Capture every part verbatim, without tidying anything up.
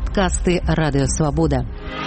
Падкасты Радыё Свабода.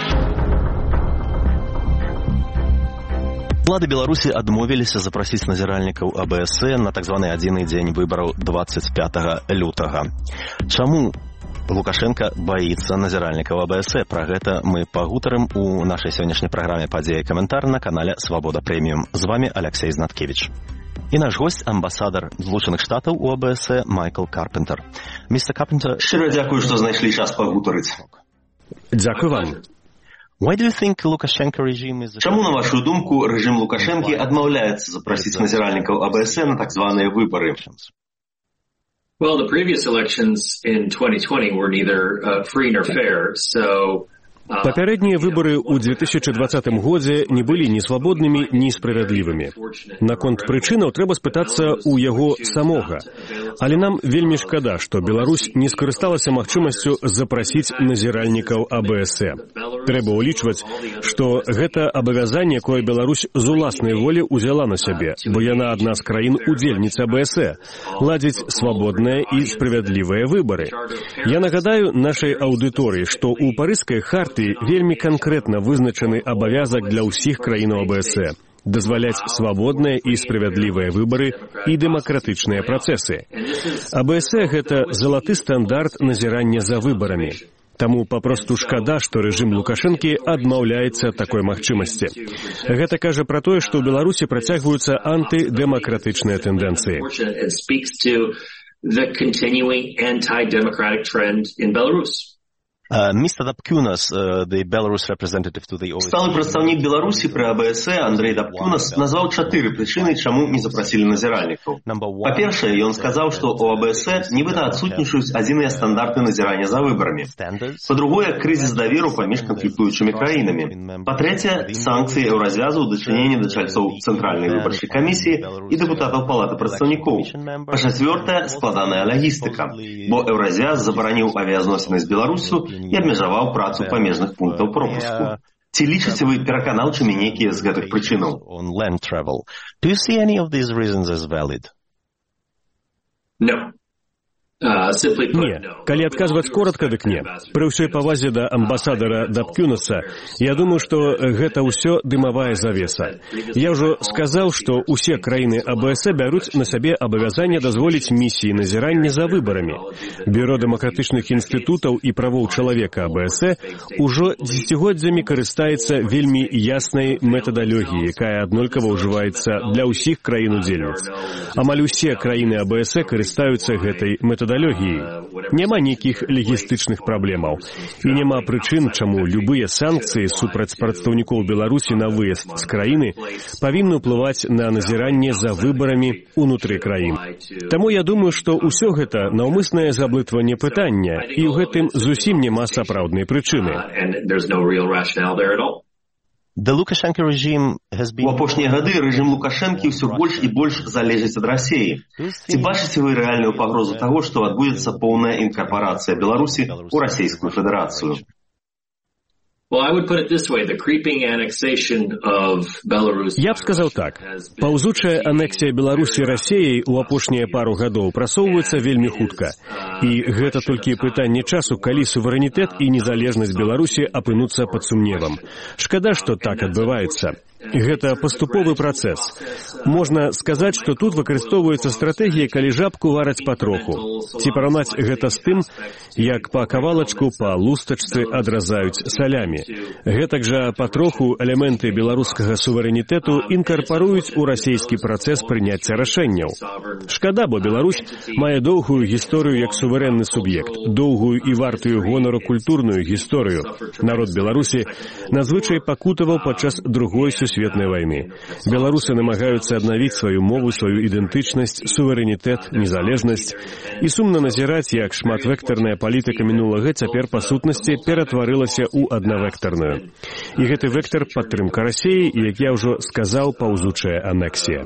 Улады Беларусі адмовіліся запрасіць назіральнікаў А Бэ Эс на так званы адзіны дзень выбараў дваццаць пятага лютага. Чаму Лукашенко баіцца назіральнікаў А Бэ Эс? Пра гэта мы пагутарым у нашай сённяшняй праграме «Падзея і каментар» на канале «Свабода Прэміум». З вами Алексей Знаткевич. І наш гость, амбасадар Злучаных Штатаў у А Бэ Эс Майкл Карпентер. Містер Карпентер, шчыра дзякую, што знайшлі час пагутарыць. Дзякую вам. Why do you think Lukashenko regime is... Чаму, на вашу думку, рэжым Лукашэнкі адмаўляецца запрасіць назіральнікаў А Бэ Эс на так званыя выбары? Well, the previous elections in twenty twenty were neither uh, free nor fair, so... Папярэднія выбары ў две тысячы двадцатым годзе не былі ні свабоднымі, ні справядлівымі. Наконт прычынаў трэба спытацца ў яго самога. Але нам вельмі шкада, што Беларусь не скарысталася магчымасцю запрасіць назіральнікаў А Бэ Эс. Трэба ўлічваць, што гэта абавязанне, якое Беларусь з уласнай волі ўзяла на сябе, бо яна адна з краін-удзельніц А Бэ Эс, ладзіць свабодныя і справядлівыя выбары. Я нагадаю нашай аўдыторыі, што ў парыжскай харты вельмі канкрэтна вызначаны абавязак для ўсіх краінаў А Бэ Эс дазваляць свабодныя і справядлівыя выбары і дэмакратычныя працэсы. А Бэ Эс – гэта залаты стандарт назірання за выбарамі. Таму папросту шкада, што рэжым Лукашэнкі адмаўляецца такой магчымасці. Гэта кажа пра тое, што ў Беларусі працягваюцца антыдэмакратычныя тэндэнцыі. Містер Дапкюнас, the Belarus representative to the O S C E. Сталы прадстаўнік Беларусі пры А Бэ Эс Андрей Дапкюнас назваў чатыры прычыны, чаму не запрасілі назіральнікаў. Па-першае, ён сказаў, што у А Бэ Эс нібыта адсутнічаюць адзіныя стандарты назірання за выбарамі. Па-другое, крызіс даверу паміж канфліктуючымі краінамі. Па-трэцяе, санкцыі еўразвязу ў дачыненні да чальцоў Цэнтральнай выбарчай камісіі і дэпутатаў Палаты прадстаўнікоў. Па-чацвёртае, складаная лагістыка, бо еўразвяз забараніў авіязносіны з Беларусю і абмежаваў працу памежных пунктаў пропуску. Ці лічыце вы пераканаўчымі нейкія з гэтых прычынаў? Do you see any of these reasons as valid? No. Не, калі адказваць коратка, дык не. Пры ўсёй павазе да амбасадара Дапкюнаса, я думаю, што гэта ўсё дымавая завеса. Я ўжо сказаў, што ўсе краіны А Бэ Эс бяруць на сябе абавязанне дазволіць місіі назірання за выбарамі. Бюро дэмакратычных інстытутаў і правоў чалавека А Бэ Эс ужо дзесяцігоддзямі карыстаецца вельмі яснай метадалогіяй, якая аднолькава ўжываецца для ўсіх краін-удзельніц. Амаль усе краіны А Бэ Эс карыстаюцца гэтай метадалогіяй. Няма нейкіх лагістычных праблемаў. І няма прычын, чаму любыя санкцыі супраць прадстаўнікоў Беларусі на выезд з краіны павінны ўплываць на назіранне за выбарамі ўнутры краін. Таму я думаю, што ўсё гэта наўмыснае заблытванне пытання, і ў гэтым зусім няма сапраўднай прычыны. The Lukashenko regime has been... У апошнія гады рэжым Лукашэнкі ўсё больш і больш залежыць ад Расіі. Ці бачыце вы рэальную пагрозу таго, што адбудзецца поўная інкарпарацыя Беларусі ў Расійскую Федэрацыю? Я б сказаў так. Паўзучая анексія Беларусі Расіяй у апошнія пару гадоў прасоўваецца вельмі хутка. І гэта толькі пытанне часу, калі суверэнітэт і незалежнасць Беларусі апынуцца пад сумневам. Шкада, што так адбываецца. Гэта паступовы працэс. Можна сказаць, што тут выкарыстоўваецца стратэгія, калі жабку вараць патроху. Ці параўнаць гэта з тым, як па кавалачку па лустачцы адразаюць салямі. Гэтак жа патроху элементы беларускага суверэнітэту інкарпаруюць у расійскі працэс прыняцця рашэнняў. Шкада, бо Беларусь мае доўгую гісторыю як суверэнны суб'ект, доўгую і вартую гонару культурную гісторыю. Народ Беларусі надзвычай пакутаваў падчас другой сусветнай вайны. Беларусы намагаюцца аднавіць сваю мову, сваю ідэнтычнасць, суверэнітэт, незалежнасць. І сумна назіраць, як шматвектарная палітыка мінулага цяпер па сутнасці ператварылася ў аднавектарную. І гэты вектар падтрымка Расіі, і, як я ўжо сказаў, паўзучая анексія.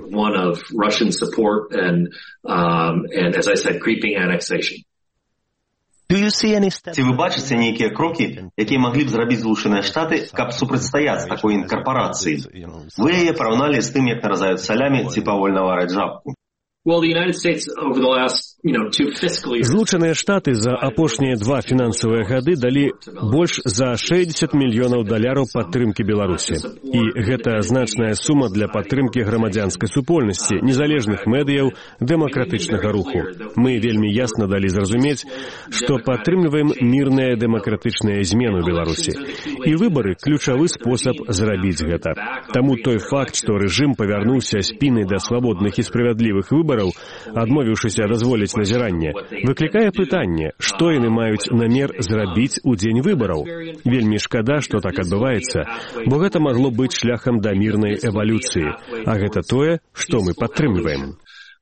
Ці вы бачыце нейкія крокі, якія маглі б зрабіць Злучаныя Штаты, каб супрацьстаяць такой інкарпарацыі? Вы яе параўналі з тым, як наразаюць салямі ці павольна вараць жабку. Злучаныя Штаты за апошнія два фінансавыя гады далі больш за шэсцьдзесят мільёнаў даляраў падтрымкі Беларусі. І гэта значная сума для падтрымкі грамадзянскай супольнасці, незалежных медыяў, дэмакратычнага руху. Мы вельмі ясна далі зразумець, што падтрымліваем мірныя дэмакратычныя змены ў Беларусі. І выбары – ключавы спосаб зрабіць гэта. Таму той факт, што рэжым павярнуўся спінай да свабодных і справядлівых выбараў, адмовіўшыся дазволіць назіранне, выклікае пытанне, што яны маюць намер зрабіць у дзень выбараў. Вельмі шкада, што так адбываецца, бо гэта магло быць шляхам да мірнай эвалюцыі, а гэта тое, што мы падтрымліваем.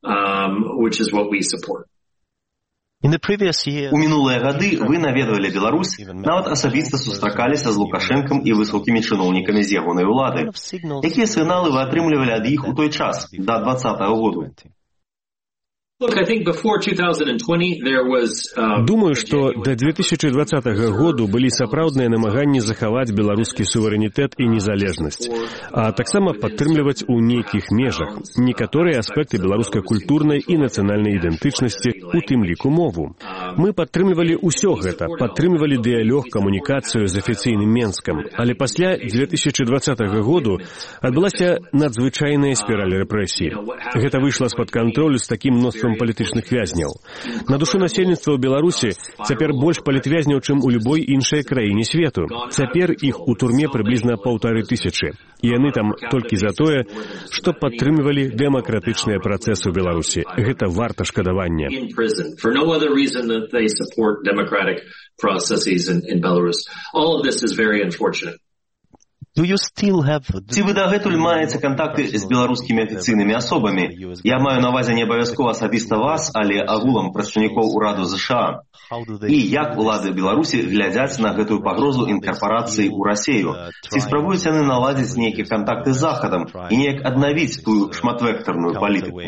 У мінулыя гады вы наведвалі Беларусь, нават асабіста сустракаліся з Лукашэнкам і высокімі чыноўнікамі з ягонай улады. Якія сігналы вы атрымлівалі ад іх у той час, да двадцатага году? Думаю, што да две тысячы двадцатага году былі сапраўдныя намаганні захаваць беларускі суверэнітэт і незалежнасць, а таксама падтрымліваць у нейкіх межах некаторыя аспекты беларускай культурнай і нацыянальнай ідэнтычнасці, у тым ліку мову. Мы падтрымлівалі ўсё гэта, падтрымлівалі дыялог, камунікацыю з афіцыйным Менскам, але пасля две тысячы двадцатага году адбылася надзвычайная спіраль рэпрэсій. Гэта выйшла з-пад кантролю з такім мноствам палітычных вязняў. На душу насельніцтва ў Беларусі цяпер больш палітвязняў, чым у любой іншай краіне свету. Цяпер іх у турме прыблізна паўтары тысячы. І яны там толькі за тое, што падтрымлівалі дэмакратычныя працэсы ў Беларусі. Гэта варта шкадавання. Ці вы дагэтуль маеце кантакты з беларускімі афіцыйнымі асобамі? Я маю на ўвазе не абавязкова асабіста вас, але агулам прадстаўнікоў ураду ЗША. І як улады Беларусі глядзяць на гэтую пагрозу інкарпорацыі ў Расею? Ці спрабуюць яны наладзіць нейкія кантакты з Захадам і неяк аднавіць тую шматвектарную палітыку?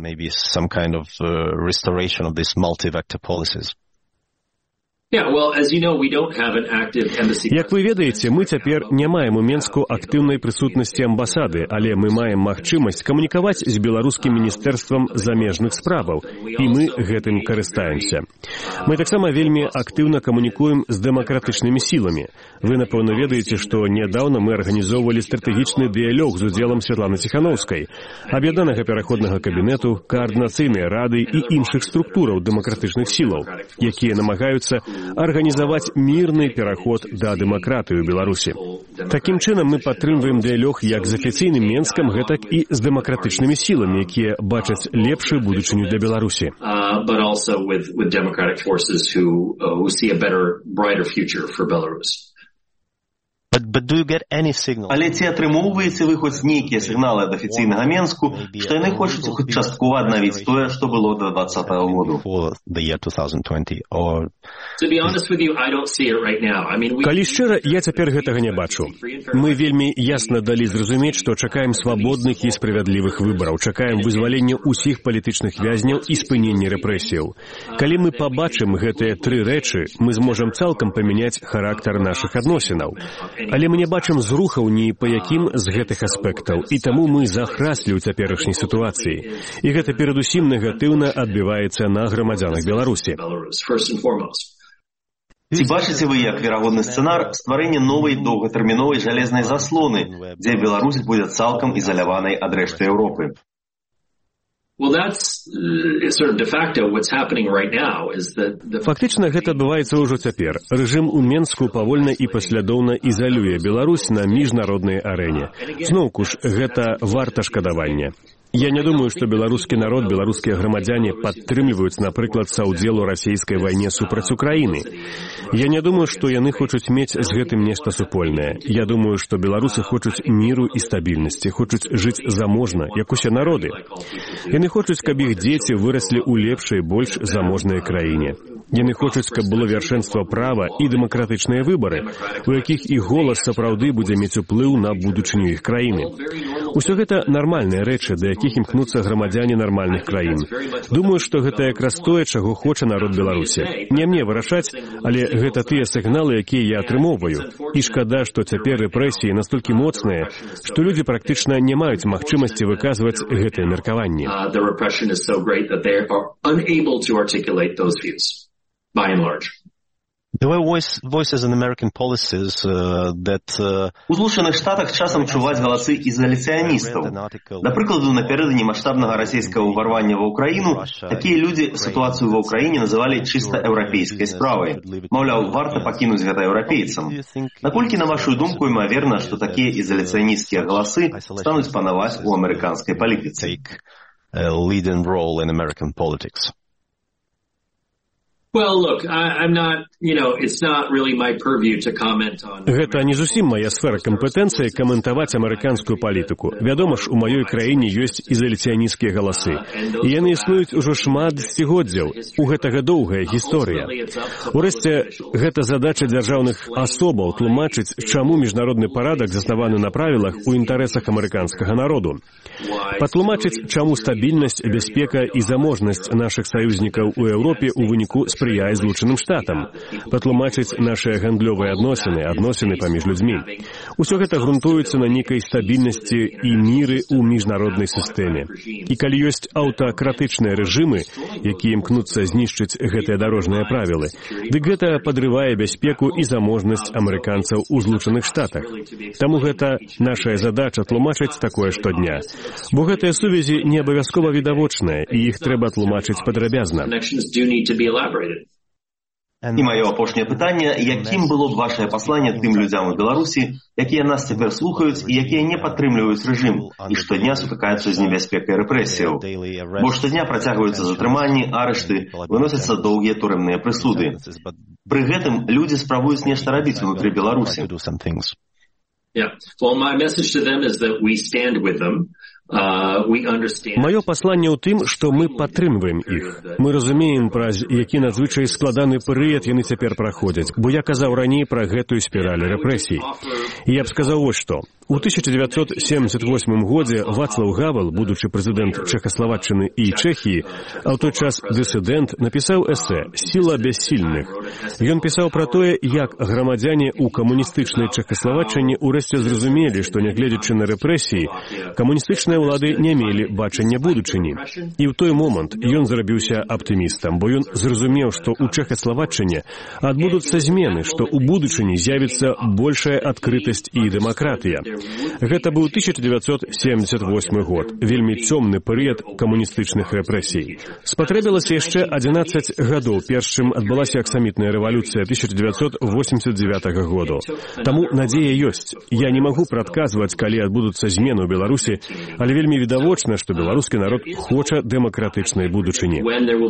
Як вы ведаеце, мы цяпер не маем у Менску актыўнай прысутнасці амбасады, але мы маем магчымасць камунікаваць з беларускім міністэрствам замежных справаў, і мы гэтым карыстаемся. Мы таксама вельмі актыўна камунікуем з дэмакратычнымі сіламі. Вы, напэўна, ведаеце, што нядаўна мы арганізоўвалі стратэгічны дыялог з удзелам Святланы Ціханаўскай, аб'яднанага пераходнага кабінету, каардынацыйнай рады і іншых структураў дэмакратычных сілаў, якія намагаюцца арганізаваць мірны пераход да дэмакратыі ў Беларусі. Такім чынам мы падтрымваем дыялог як з афіцыйным Менскам, гэтак і з дэмакратычнымі сіламі, якія бачаць лепшую будучыню для Беларусі. Але ці атрымоўваеце вы хоць нейкія сігналы ад афіцыйнага Менску, што яны хочуць хоць часткова аднавіць тое, што было да двадцатага году? Калі шчыра, я цяпер гэтага не бачу. Мы вельмі ясна далі зразумець, што чакаем свабодных і справядлівых выбараў, чакаем вызвалення ўсіх палітычных вязняў і спынення рэпрэсіяў. Калі мы пабачым гэтыя тры рэчы, мы зможам цалкам памяняць характар нашых адносінаў. Але мы не бачым зрухаў ні па якім з гэтых аспектаў, і таму мы захраслі ў цяперашняй сітуацыі. І гэта перадусім негатыўна адбіваецца на грамадзянах Беларусі. Ці бачыце вы як верагодны сцэнар стварэння новай доўгатэрміновай жалезнай заслоны, дзе Беларусь будзе цалкам ізаляванай ад рэшты Еўропы? Фактычна гэта адбываецца ўжо цяпер. Рэжым у Менску павольна і паслядоўна ізалюе Беларусь на міжнароднай арэне. Зноўку ж, гэта варта шкадавання. Я не думаю, што беларускі народ, беларускія грамадзяне падтрымліваюць, напрыклад, саўдзел у расійскай вайне супраць Украіны. Я не думаю, што яны хочуць мець з гэтым нешта супольнае. Я думаю, што беларусы хочуць міру і стабільнасці, хочуць жыць заможна, як усе народы. Яны хочуць, каб іх дзеці выраслі ў лепшай, больш заможнай краіне. Яны хочуць, каб было вяршэнства права і дэмакратычныя выбары, у якіх іх голас сапраўды будзе мець уплыў на будучыню іх краіны. Усё гэта нармальныя рэчы, да якіх імкнуцца грамадзяне нармальных краін. Думаю, што гэта якраз тое, чаго хоча народ Беларусі. Не мне вырашаць, але гэта тыя сігналы, якія я атрымоўваю. І шкада, што цяпер рэпрэсіі настолькі моцныя, што людзі практычна не маюць магчымасці выказваць гэтае меркаванне. By and large. There were voice, voices in American policies uh, that... Uh, У Злучених Штатах часам чуваць галасы ізаляцыяністаў. Да прыкладу, напярэдадні маштабнага расійскага ўварвання ва ўкраіну, такія людзі сітуацыю ва ўкраіне называлі чыста еўрапейскай справай. Маўляў, варта пакінуць гэта еўрапейцам. Наколькі, на вашу думку, імаверна, што такія ізаляцыянісцкія галасы стануць панаваць у амерыканскай палітыцы? Leading role in American politics. Well, look, I, I'm not, you know, it's not really my purview to comment on... Гэта не зусім мая сфера кампетэнцыі каментаваць амерыканскую палітыку. Вядома ж, у маёй краіне ёсць ізаляцыянісцкія галасы. І яны існуюць ужо шмат дзесяцігоддзяў. У гэтага доўгая гісторыя. Урэшце, гэта задача дзяржаўных асобаў тлумачыць, чаму міжнародны парадак заснаваны на правілах у інтарэсах амерыканскага народу. Патлумачыць, чаму стабільнасць, бяспека і заможнасць нашых саюзнікаў у Еўропе ў выніку спрыяе Злучаным Штатам. Патлумачыць нашыя гандлёвыя адносіны, адносіны паміж людзьмі. Усё гэта грунтуецца на нейкай стабільнасці і міры ў міжнароднай сістэме. І калі ёсць аўтакратычныя рэжымы, якія імкнуцца знішчыць гэтыя дарожныя правілы, дык гэта падрывае бяспеку і заможнасць амерыканцаў у Злучаных Штатах. Таму гэта нашая задача тлумачыць такое штодня. Бо гэтыя сувязі не абавязкова відавочныя, і іх трэба тлумачыць падрабязна. І маё апошняе пытанне, якім было б вашае пасланне тым людзям у Беларусі, якія нас цяпер слухаюць і якія не падтрымліваюць рэжым і штодня сутыкаюцца з небяспекай рэпрэсіяў. Бо штодня працягваюцца затрыманні, арышты, выносяцца доўгія турэмныя прысуды. Пры гэтым людзі спрабуюць нешта рабіць унутры Беларусі. Yeah. Well, my message to them is that we stand with them. Маё пасланне ў тым, што мы падтрымваем іх. Мы разумеем, праз які надзвычай складаны перыяд яны цяпер праходзяць, бо я казаў раней пра гэтую спіраль рэпрэсій. І я б сказаў вось што. У тысяча дзевяцьсот семьдесят восьмым годзе Вацлаў Гавел, будучы прэзідэнт Чэхаславаччыны і Чэхіі, а ў той час дысідэнт, напісаў эсэ «Сіла бяссільных». Ён пісаў пра тое, як грамадзяне ў камуністычнай Чэхаславаччыне ўрэшце зразумелі, што нягледзячы на рэпрэсіі, камуністычныя ўлады не мелі бачання будучыні. І ў той момант ён зрабіўся аптымістам, бо ён зразумеў, што ў Чэхаславаччыне адбудуцца змены, што ў будучыні з'явіцца большая адкрытасць і дэмакратыя. Гэта быў тысяча дзевяцьсот семьдесят восьмы год, вельмі цёмны перыяд камуністычных рэпрэсій. Спатрэбілася яшчэ адзінаццаць гадоў, перш чым адбылася аксамітная рэвалюцыя тысяча дзевяцьсот восемьдесят девятага году. Таму надзея ёсць. Я не магу прадказваць, калі адбудуцца змены ў Беларусі, але вельмі відавочна, што беларускі народ хоча дэмакратычнай будучыні.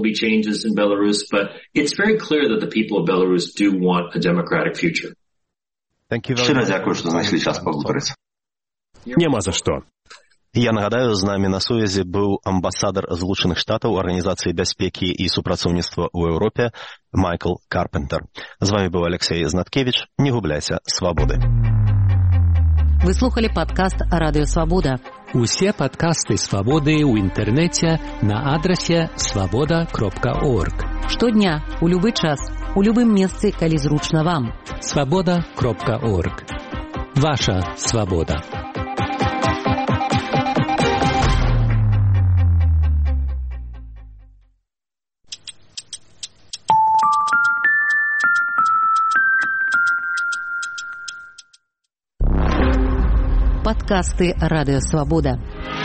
Шчыра дзякую, што знайшлі час пагутарыць. Няма за што. Я нагадаю, з намі на сувязі быў амбасадар Злучаных Штатаў Арганізацыі бяспекі і супрацоўніцтва ў Еўропе Майкл Карпентер. З вами быў Алексей Знаткевич. Не губляйся свабоды. Вы слухали падкаст «Радыё Свабода». Усе падкасты «Свабоды» ў інтэрнэце на адрасе свабода кропка орг. Штодня, у любы час, у любым месцы, калі зручна вам. свабода кропка орг. Ваша свабода. Падкасты «Радыё Свабода».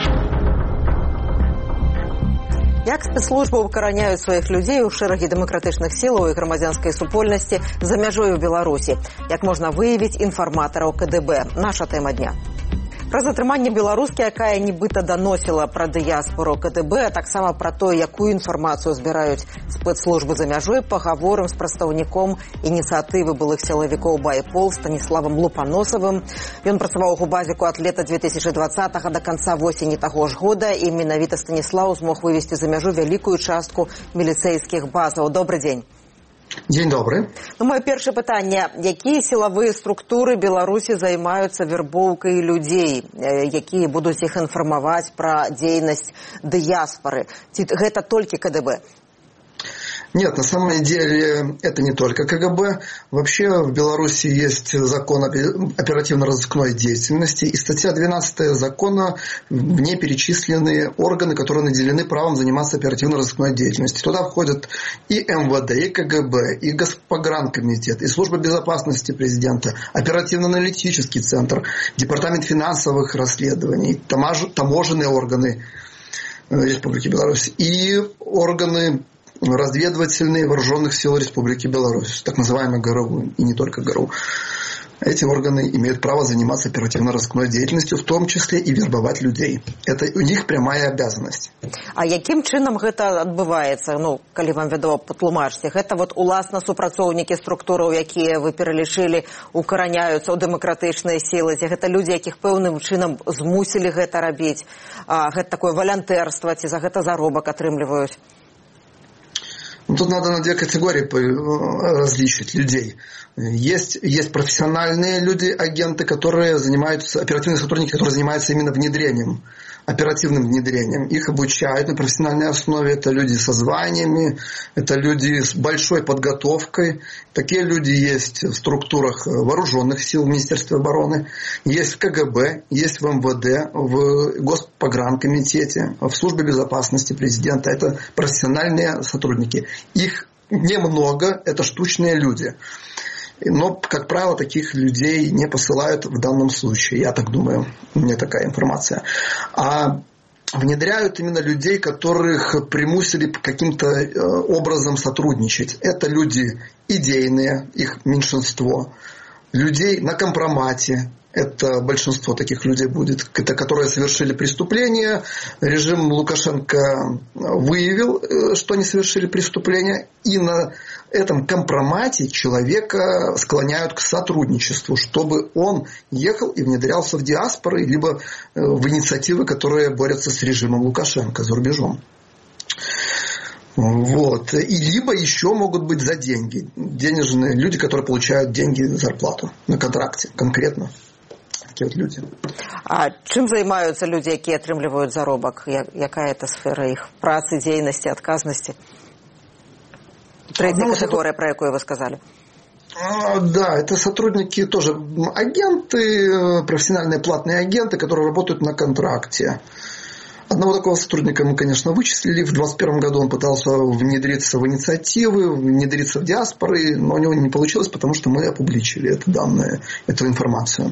Як спецслужбы укараняюць сваіх людзей у шэрагі дэмакратычных сілаў і грамадзянскай супольнасці за мяжой у Беларусі? Як можна выявіць інфарматараў ка дэ бэ? Наша тэма дня. Пра затрыманне беларускі, якая нібыта даносіла пра дыяспору ка дэ бэ, а таксама пра тое, якую інфармацыю збіраюць спецслужбы за мяжой, пагаворым з прадстаўніком ініцыятывы былых сілавікоў Байпол Станіславам Лупаносавым. Ён працаваў у губазіку ад лета две тысячы двадцатага да канца восені таго ж года, і менавіта Станіслаў змог вывесці за мяжу вялікую частку міліцэйскіх базаў. Добры дзень. Дзень добры. Ну, моё першае пытанне. Якія сілавыя структуры Беларусі займаюцца вербоўкай людзей, якія будуць іх інфармаваць пра дзейнасць дыяспары? Ці гэта толькі КДБ? Нет, на самом деле это не только КГБ. Вообще в Беларуси есть закон о оперативно-розыскной деятельности. И статья двенадцатая закона, в ней перечислены органы, которые наделены правом заниматься оперативно-розыскной деятельностью. Туда входят и эм вэ дэ, и КГБ, и Госпогранкомитет, и Служба безопасности президента, оперативно-аналитический центр, Департамент финансовых расследований, таможенные органы Республики Беларусь и органы разведывательные вооруженных сил Республики Беларусь, так называемые ГРУ, и не только ГРУ. Эти органы имеют право заниматься оперативно-розыскной деятельностью, в том числе и вербовать людей. Это у них прямая обязанность. А яким чынам гэта адбываецца? Ну, калі вам вядома, патлумачце. Гэта вот уласна супрацоўнікі структураў, якія вы пералічылі, укараняюцца ў дэмакратычныя сілы. Гэта людзі, якіх пэўным чынам змусілі гэта рабіць. А, гэта такое валянтэрства, ці за гэта заробак атрымліваюць? Ну, тут надо на две категории различить людей. Есть, есть профессиональные люди, агенты, которые занимаются, оперативные сотрудники, которые занимаются именно внедрением, оперативным внедрением. Их обучают на профессиональной основе. Это люди со званиями, это люди с большой подготовкой. Такие люди есть в структурах вооруженных сил в Министерстве обороны, есть в КГБ, есть в эм вэ дэ, в Госпогранкомитете, в Службе безопасности президента. Это профессиональные сотрудники. Их немного, это штучные люди. Но, как правило, таких людей не посылают в данном случае. Я так думаю, у меня такая информация. А внедряют именно людей, которых примусили каким-то образом сотрудничать. Это люди идейные, их меньшинство. Людей на компромате. Это большинство таких людей будет, это которые совершили преступление. Режим Лукашенко выявил, что они совершили преступление. И на этом компромате человека склоняют к сотрудничеству, чтобы он ехал и внедрялся в диаспоры, либо в инициативы, которые борются с режимом Лукашенко за рубежом. Вот. И либо еще могут быть за деньги. Денежные люди, которые получают деньги, зарплату на контракте конкретно. Такие вот люди. А чым займаюцца людзі, якія атрымліваюць заробак? Якая это сфера іх працы, дзейнасці, адказнасці? Третья категория, про якую вы сказали. Да, это сотрудники тоже, агенты, профессиональные платные агенты, которые работают на контракте. Одного такого сотрудника мы, конечно, вычислили. В двадцать первом году он пытался внедриться в инициативы, внедриться в диаспоры, но у него не получилось, потому что мы опубличили это данные, эту информацию.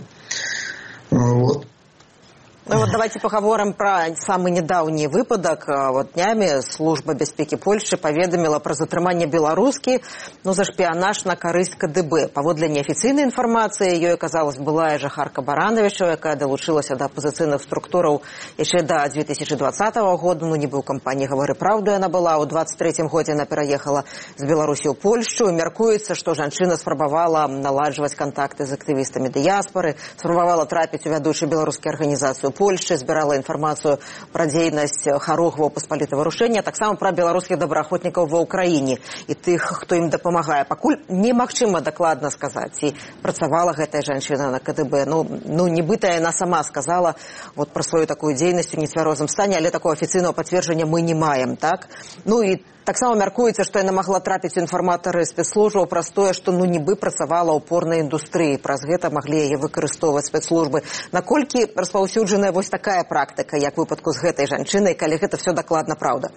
Вот. Ну, вот давайте поговорим про самый недавний выпадок. Вот днями Служба бяспекі Польши поведомила про затрыманне беларускі, ну, за шпіянаж на карысць КДБ. Паводле неафіцыйнай інфармацыі, ёй аказалась былая жыхарка Барановича, якая далучылася да апозіцыйных структураў яшчэ да две тысячи двадцатого года. Ну, нібы ў кампаніі «Гавары праўду» яна была. У двадцать третьем годзе яна пераехала з Беларусі ў Польшчу. Мяркуецца, што жанчына спрабавала наладжваць кантакты з актывістамі дыяспоры, спрабавала трапіць у вядучую беларускую арганізацыю Польшчы, збірала інфармацыю пра дзейнасць харогваў паспалітага варушэння, таксама пра беларускіх добраахвотнікаў ва ўкраіне і тых, хто ім дапамагае. Пакуль немагчыма дакладна сказаць, ці працавала гэтая жанчына на КДБ. Ну, ну нібыта яна сама сказала вот пра сваю такую дзейнасць у нецвярозым стане, але такого афіцыйнага пацверджання мы не маем, так? Ну і таксама мяркуецца, што яна магла трапіць у інфарматары спецслужбаў праз тое, што ну нібы працавала ў порнай індустрыі. Праз гэта маглі яе выкарыстоўваць спецслужбы. Наколькі распаўсюджаная вось такая практыка, як у выпадку з гэтай жанчынай, калі гэта все дакладна праўда?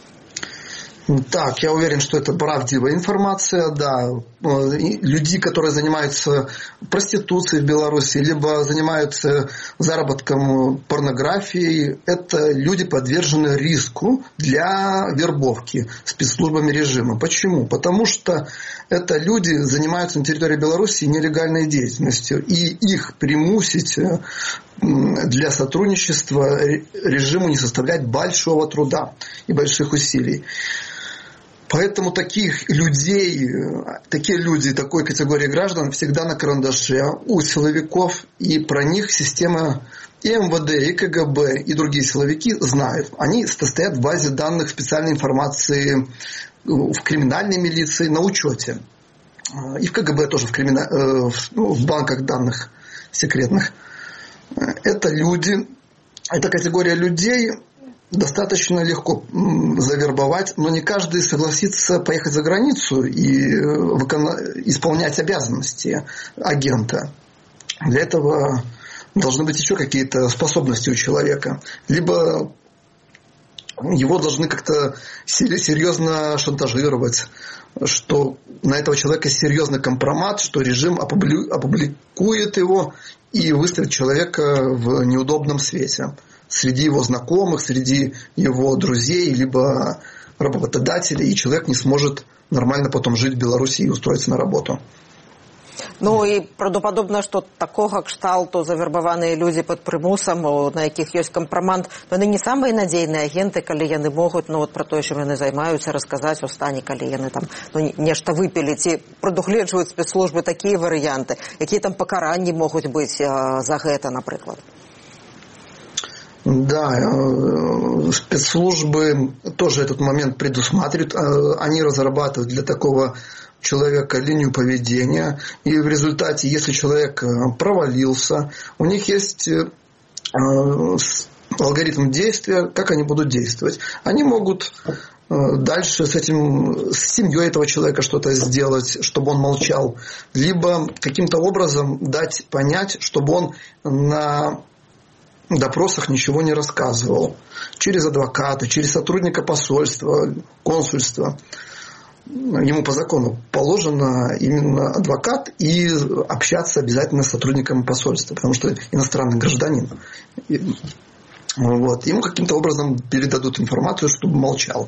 Так, я уверен, что это правдивая информация, да. Люди, которые занимаются проституцией в Беларуси, либо занимаются заработком порнографии, это люди, подвержены риску для вербовки спецслужбами режима. Почему? Потому что это люди занимаются на территории Беларуси нелегальной деятельностью, и их примусить для сотрудничества режиму не составляет большого труда и больших усилий. Поэтому таких людей, такие люди такой категории граждан всегда на карандаше у силовиков, и про них система и эм вэ дэ, и ка гэ бэ, и другие силовики знают. Они стоят в базе данных специальной информации в криминальной милиции на учете. и в КГБ тоже, в, кримина... ну, в банках данных секретных. Это люди, эта категория людей достаточно легко завербовать, но не каждый согласится поехать за границу и исполнять обязанности агента. Для этого должны быть еще какие-то способности у человека. Либо его должны как-то серьезно шантажировать, что на этого человека серьезный компромат, что режим опубликует его и выставит человека в неудобном свете среди его знакомых, среди его друзей, либо работодателей, и человек не сможет нормально потом жить в Беларуси и устроиться на работу. Ну і правдоподобна, што такога кшталту завербаваныя людзі пад прымусам, на якіх ёсць кампрамат, яны не самыя надзейныя агенты, калі яны могуць, ну вот пра тое, чым яны займаюцца, расказаць у стане, калі яны там ну, нешта выпілі, ці прадугледжваюць спецслужбы такія варыянты, якія там пакаранні могуць быць за гэта, напрыклад. Да, спецслужбы тоже этот момент предусматривают. Они разрабатывают для такого человека линию поведения. И в результате, если человек провалился, у них есть алгоритм действия, как они будут действовать. Они могут дальше с этим, с семьей этого человека что-то сделать, чтобы он молчал. Либо каким-то образом дать понять, чтобы он на допросах ничего не рассказывал. Через адвоката, через сотрудника посольства, консульства. Ему по закону положено именно адвокат и общаться обязательно с сотрудником посольства, потому что иностранный гражданин. И, вот. Ему каким-то образом передадут информацию, чтобы молчал.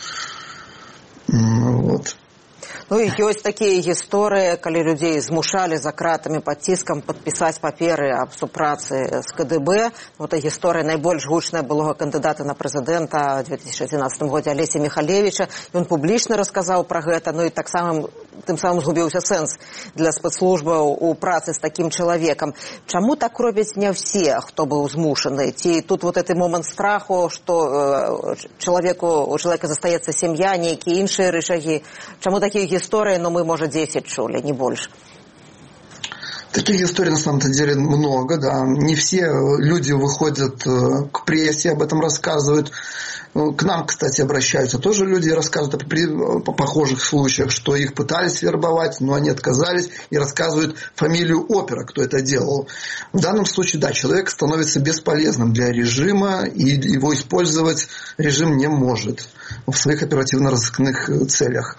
Вот. Ну і ёсць такія гісторыі, калі людзей змушалі за кратамі пад ціскам падпісаць паперы аб супрацы з КДБ. Вот гісторыя найбольш гучная былога кандыдата на прэзідэнта ў две тысячы адзінаццатым годзе Алеся Міхалевіча. Ён публічна расказаў пра гэта, ну і так самым, тым самым згубіўся сэнс для спецслужбаў у працы з такім чалавекам. Чаму так робяць не ўсе, хто быў змушаны? Ці тут вот гэты момант страху, што чалавеку, у чалавека застаецца сям'я, нейкія іншыя рычагі? Чаму такія гісторыі, но мы, может, десять чули, не больше? Таких историй на самом деле много, да. Не все люди выходят к прессе, об этом рассказывают. К нам, кстати, обращаются тоже люди и рассказывают о похожих случаях, что их пытались вербовать, но они отказались и рассказывают фамилию опера, кто это делал. В данном случае, да, человек становится бесполезным для режима, и его использовать режим не может в своих оперативно-розыскных целях.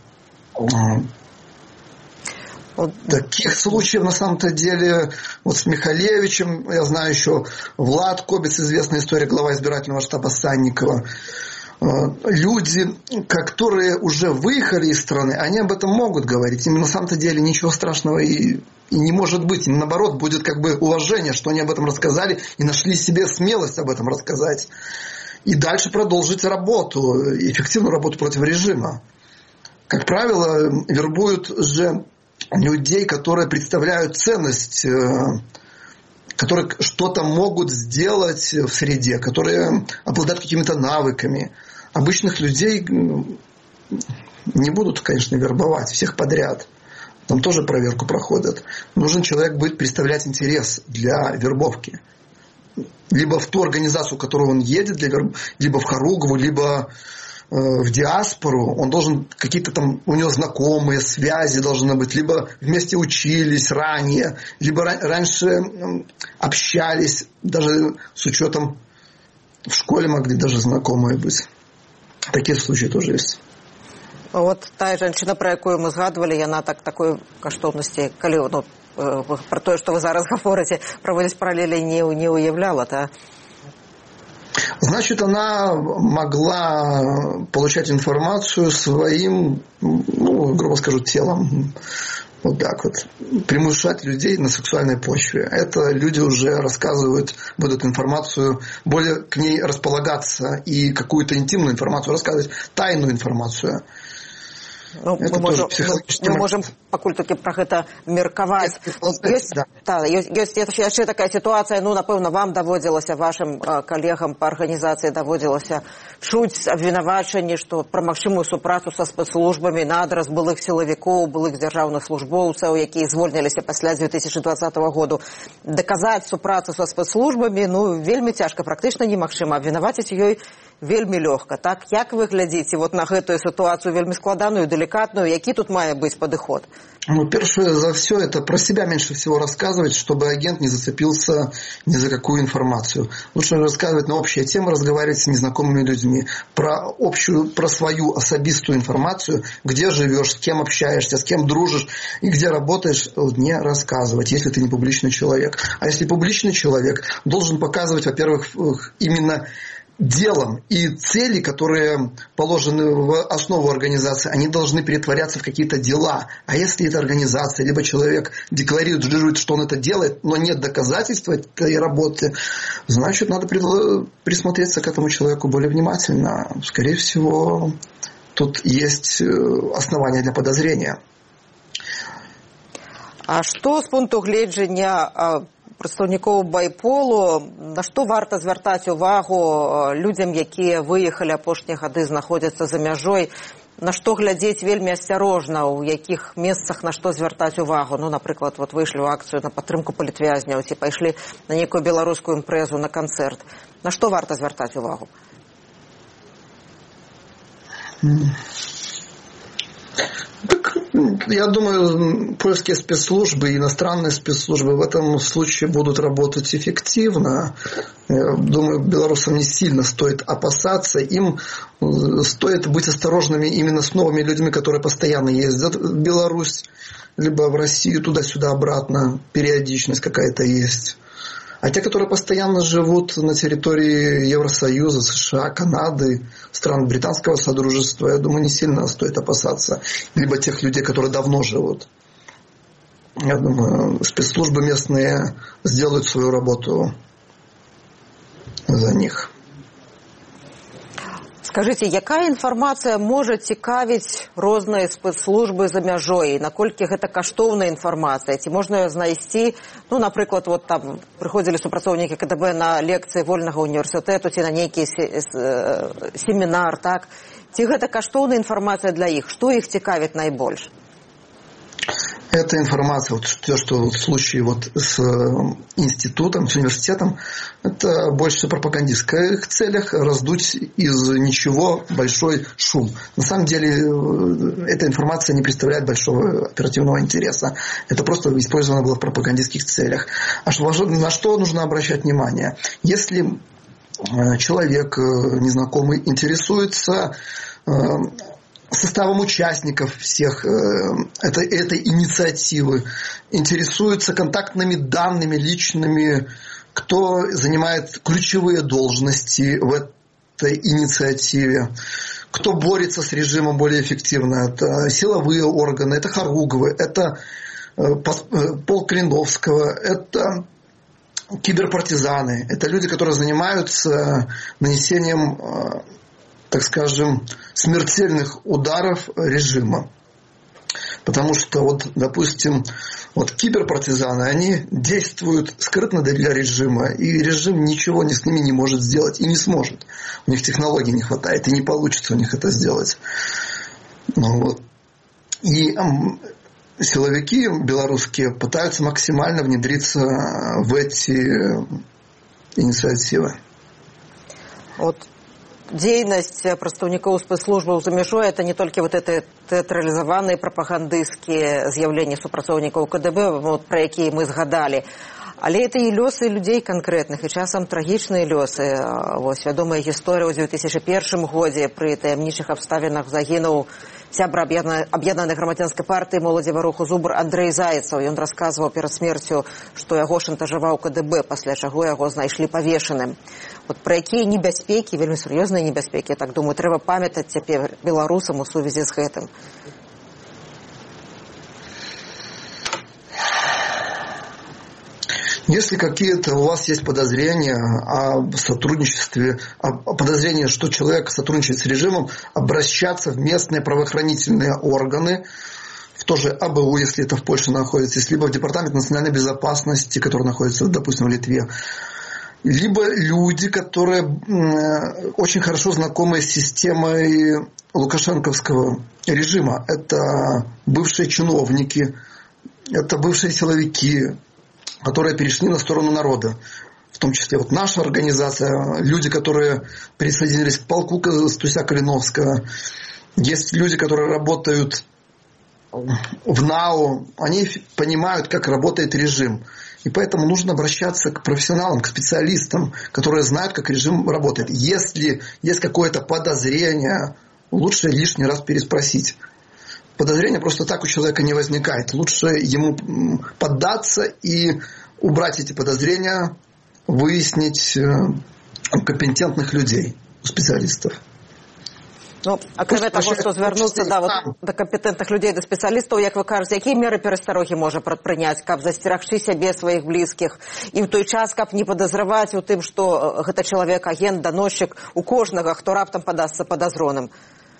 Вот таких случаев на самом-то деле вот с Михалевичем, я знаю еще Влад Кобец, известная история, глава избирательного штаба Санникова. Люди, которые уже выехали из страны, они об этом могут говорить. Им на самом-то деле ничего страшного и, и не может быть. И наоборот, будет как бы уважение, что они об этом рассказали и нашли себе смелость об этом рассказать. И дальше продолжить работу, эффективную работу против режима. Как правило, вербуют же людей, которые представляют ценность, которые что-то могут сделать в среде, которые обладают какими-то навыками. Обычных людей не будут, конечно, вербовать всех подряд. Там тоже проверку проходят. Нужен человек будет представлять интерес для вербовки. Либо в ту организацию, в которую он едет, для верб... либо в Хоругву, либо в диаспору, он должен какие-то там, у него знакомые, связи должны быть, либо вместе учились ранее, либо раньше общались, даже с учетом в школе могли даже знакомые быть. Такие случаи тоже есть. Вот та женщина, про якую мы згадывали, яна так такой каштоўнасці, калі ну, про то, что вы зараз говорите, проводить параллели не, не уявляла, да? Значит, она могла получать информацию своим, ну, грубо скажу, телом. Вот так вот. Примушать людей на сексуальной почве. Это люди уже рассказывают, будут информацию, более к ней располагаться и какую-то интимную информацию рассказывать, тайную информацию. Ну, мы, можем, мы, мы можем пакуль таки про гэта меркаваць. Ёсць, да. Да, ёсць, ёсць яшчэ такая сітуацыя, ну, напэўна, вам даводзілася, вашым э, калегам па арганізацыі даводзілася чуць абвінавачанні, што пра магчымую супрацу са спецслужбамі на адрас былых сілавікоў, былых дзяржаўных службоўцаў, якія звольніліся пасля дзве тысячы дваццатага году. Даказаць супрацу са спецслужбамі, ну, вельмі цяжка, практычна немагчыма. Абвінаваціць ёй вельмі лёгка. Так, як вы глядзіце вот на гэтую ситуацию вельмі складаную, деликатную, які тут мае быць падыход? Ну, первое за все, это про себя меньше всего рассказывать, чтобы агент не зацепился ни за какую информацию. Лучше рассказывать на общие темы, разговаривать с незнакомыми людьми. Про общую, про свою особистую информацию, где живешь, с кем общаешься, с кем дружишь и где работаешь, не рассказывать, если ты не публичный человек. А если публичный человек, должен показывать, во-первых, именно делом и цели, которые положены в основу организации, они должны перетворяться в какие-то дела. А если это организация, либо человек декларирует, что он это делает, но нет доказательств этой работы, значит, надо присмотреться к этому человеку более внимательно. Скорее всего, тут есть основания для подозрения. А што з пункту гледжання прадстаўнікоў байполу, на што варта звяртаць увагу людзям, якія выехалі апошнія гады, знаходзяцца за мяжой, на што глядзець вельмі асцярожна, у якіх месцах на што звяртаць увагу? Ну, напрыклад, вот выйшлі ў акцыю на падтрымку палітвязняў, ці пайшлі на нейкую беларускую імпрэзу, на канцэрт. На што варта звяртаць увагу? Так, я думаю, польские спецслужбы и иностранные спецслужбы в этом случае будут работать эффективно. Я думаю, белорусам не сильно стоит опасаться. Им стоит быть осторожными именно с новыми людьми, которые постоянно ездят в Беларусь, либо в Россию, туда-сюда, обратно. Периодичность какая-то есть. А те, которые постоянно живут на территории Евросоюза, США, Канады, стран британского содружества, я думаю, не сильно стоит опасаться. Либо тех людей, которые давно живут. Я думаю, спецслужбы местные сделают свою работу за них. Скажите, якая информация может цікавіць розныя спецслужбы за мяжой? Наколькі гэта каштоўная информация? Ці можна ее знайсці? Ну, напрыклад, вот там прыходзілі супрацоўнікі КДБ на лекцыі вольнага універсітэту ці на нейкі семінар, так? Ці гэта каштоўная информация для іх? Што іх цікавіць найбольш? Эта информация, вот то, что в случае вот с институтом, с университетом, это больше в пропагандистских целях раздуть из ничего большой шум. На самом деле эта информация не представляет большого оперативного интереса. Это просто использовано было в пропагандистских целях. А что, на что нужно обращать внимание? Если человек незнакомый интересуется составом участников всех э, этой, этой инициативы, интересуется контактными данными личными, кто занимает ключевые должности в этой инициативе, кто борется с режимом более эффективно. Это силовые органы, это Хоругвы, это э, полк Калиновского, это киберпартизаны, это люди, которые занимаются нанесением э, так скажем, смертельных ударов режима. Потому что, вот, допустим, вот киберпартизаны, они действуют скрытно для режима, и режим ничего с ними не может сделать и не сможет. У них технологий не хватает, и не получится у них это сделать. Ну, вот. И эм, силовики белорусские пытаются максимально внедриться в эти инициативы. Вот. Дзейнасць прадстаўнікоў спецслужбаў за мяжой — это не толькі вот это тэатралізаваныя прапагандысцкія з'яўленні супрацоўнікаў КДБ, вот, пра якія мы згадалі, але это і лёсы людзей канкрэтных, і часам трагічныя лёсы. Вось вядомая гісторыя ў дзве тысячы першым годзе пры таямнічых абставінах загінуў сябра аб'яднанай грамадзянскай партыі моладзевага руху «Зубр» Андрэй Зайцаў. Ён расказваў перад смерцю, што яго шантажаваў КДБ, пасля чаго яго знайшлі павешаным. Вот пра якія небяспекі, вельмі сур'ёзныя небяспекі, я так думаю, трэба памятаць цяпер беларусам у сувязі з гэтым. Если какие-то у вас есть подозрения о сотрудничестве, о подозрении, что человек сотрудничает с режимом, обращаться в местные правоохранительные органы, в то же А Б У, если это в Польше находится, либо в Департамент национальной безопасности, который находится, допустим, в Литве, либо люди, которые очень хорошо знакомы с системой лукашенковского режима. Это бывшие чиновники, это бывшие силовики, которые перешли на сторону народа. В том числе вот наша организация, люди, которые присоединились к полку Стуся-Калиновского. Есть люди, которые работают в НАО, они понимают, как работает режим. И поэтому нужно обращаться к профессионалам, к специалистам, которые знают, как режим работает. Если есть какое-то подозрение, лучше лишний раз переспросить. Подозрение просто так у человека не возникает. Лучше ему поддаться и убрать эти подозрения, выяснить у компетентных людей, у специалистов. Ну, акрамя таго, што звярнуцца да, вот, да кампетэнтных людзей, да спецыялістаў, як вы кажаце, якія меры перастарогі можа прадпрыняць, каб засцерагчы сябе, сваіх блізкіх, і в той час, каб не падазраваць у тым, што гэта чалавек, агент, даносчык, у кожнага, хто раптам падасца падазроным?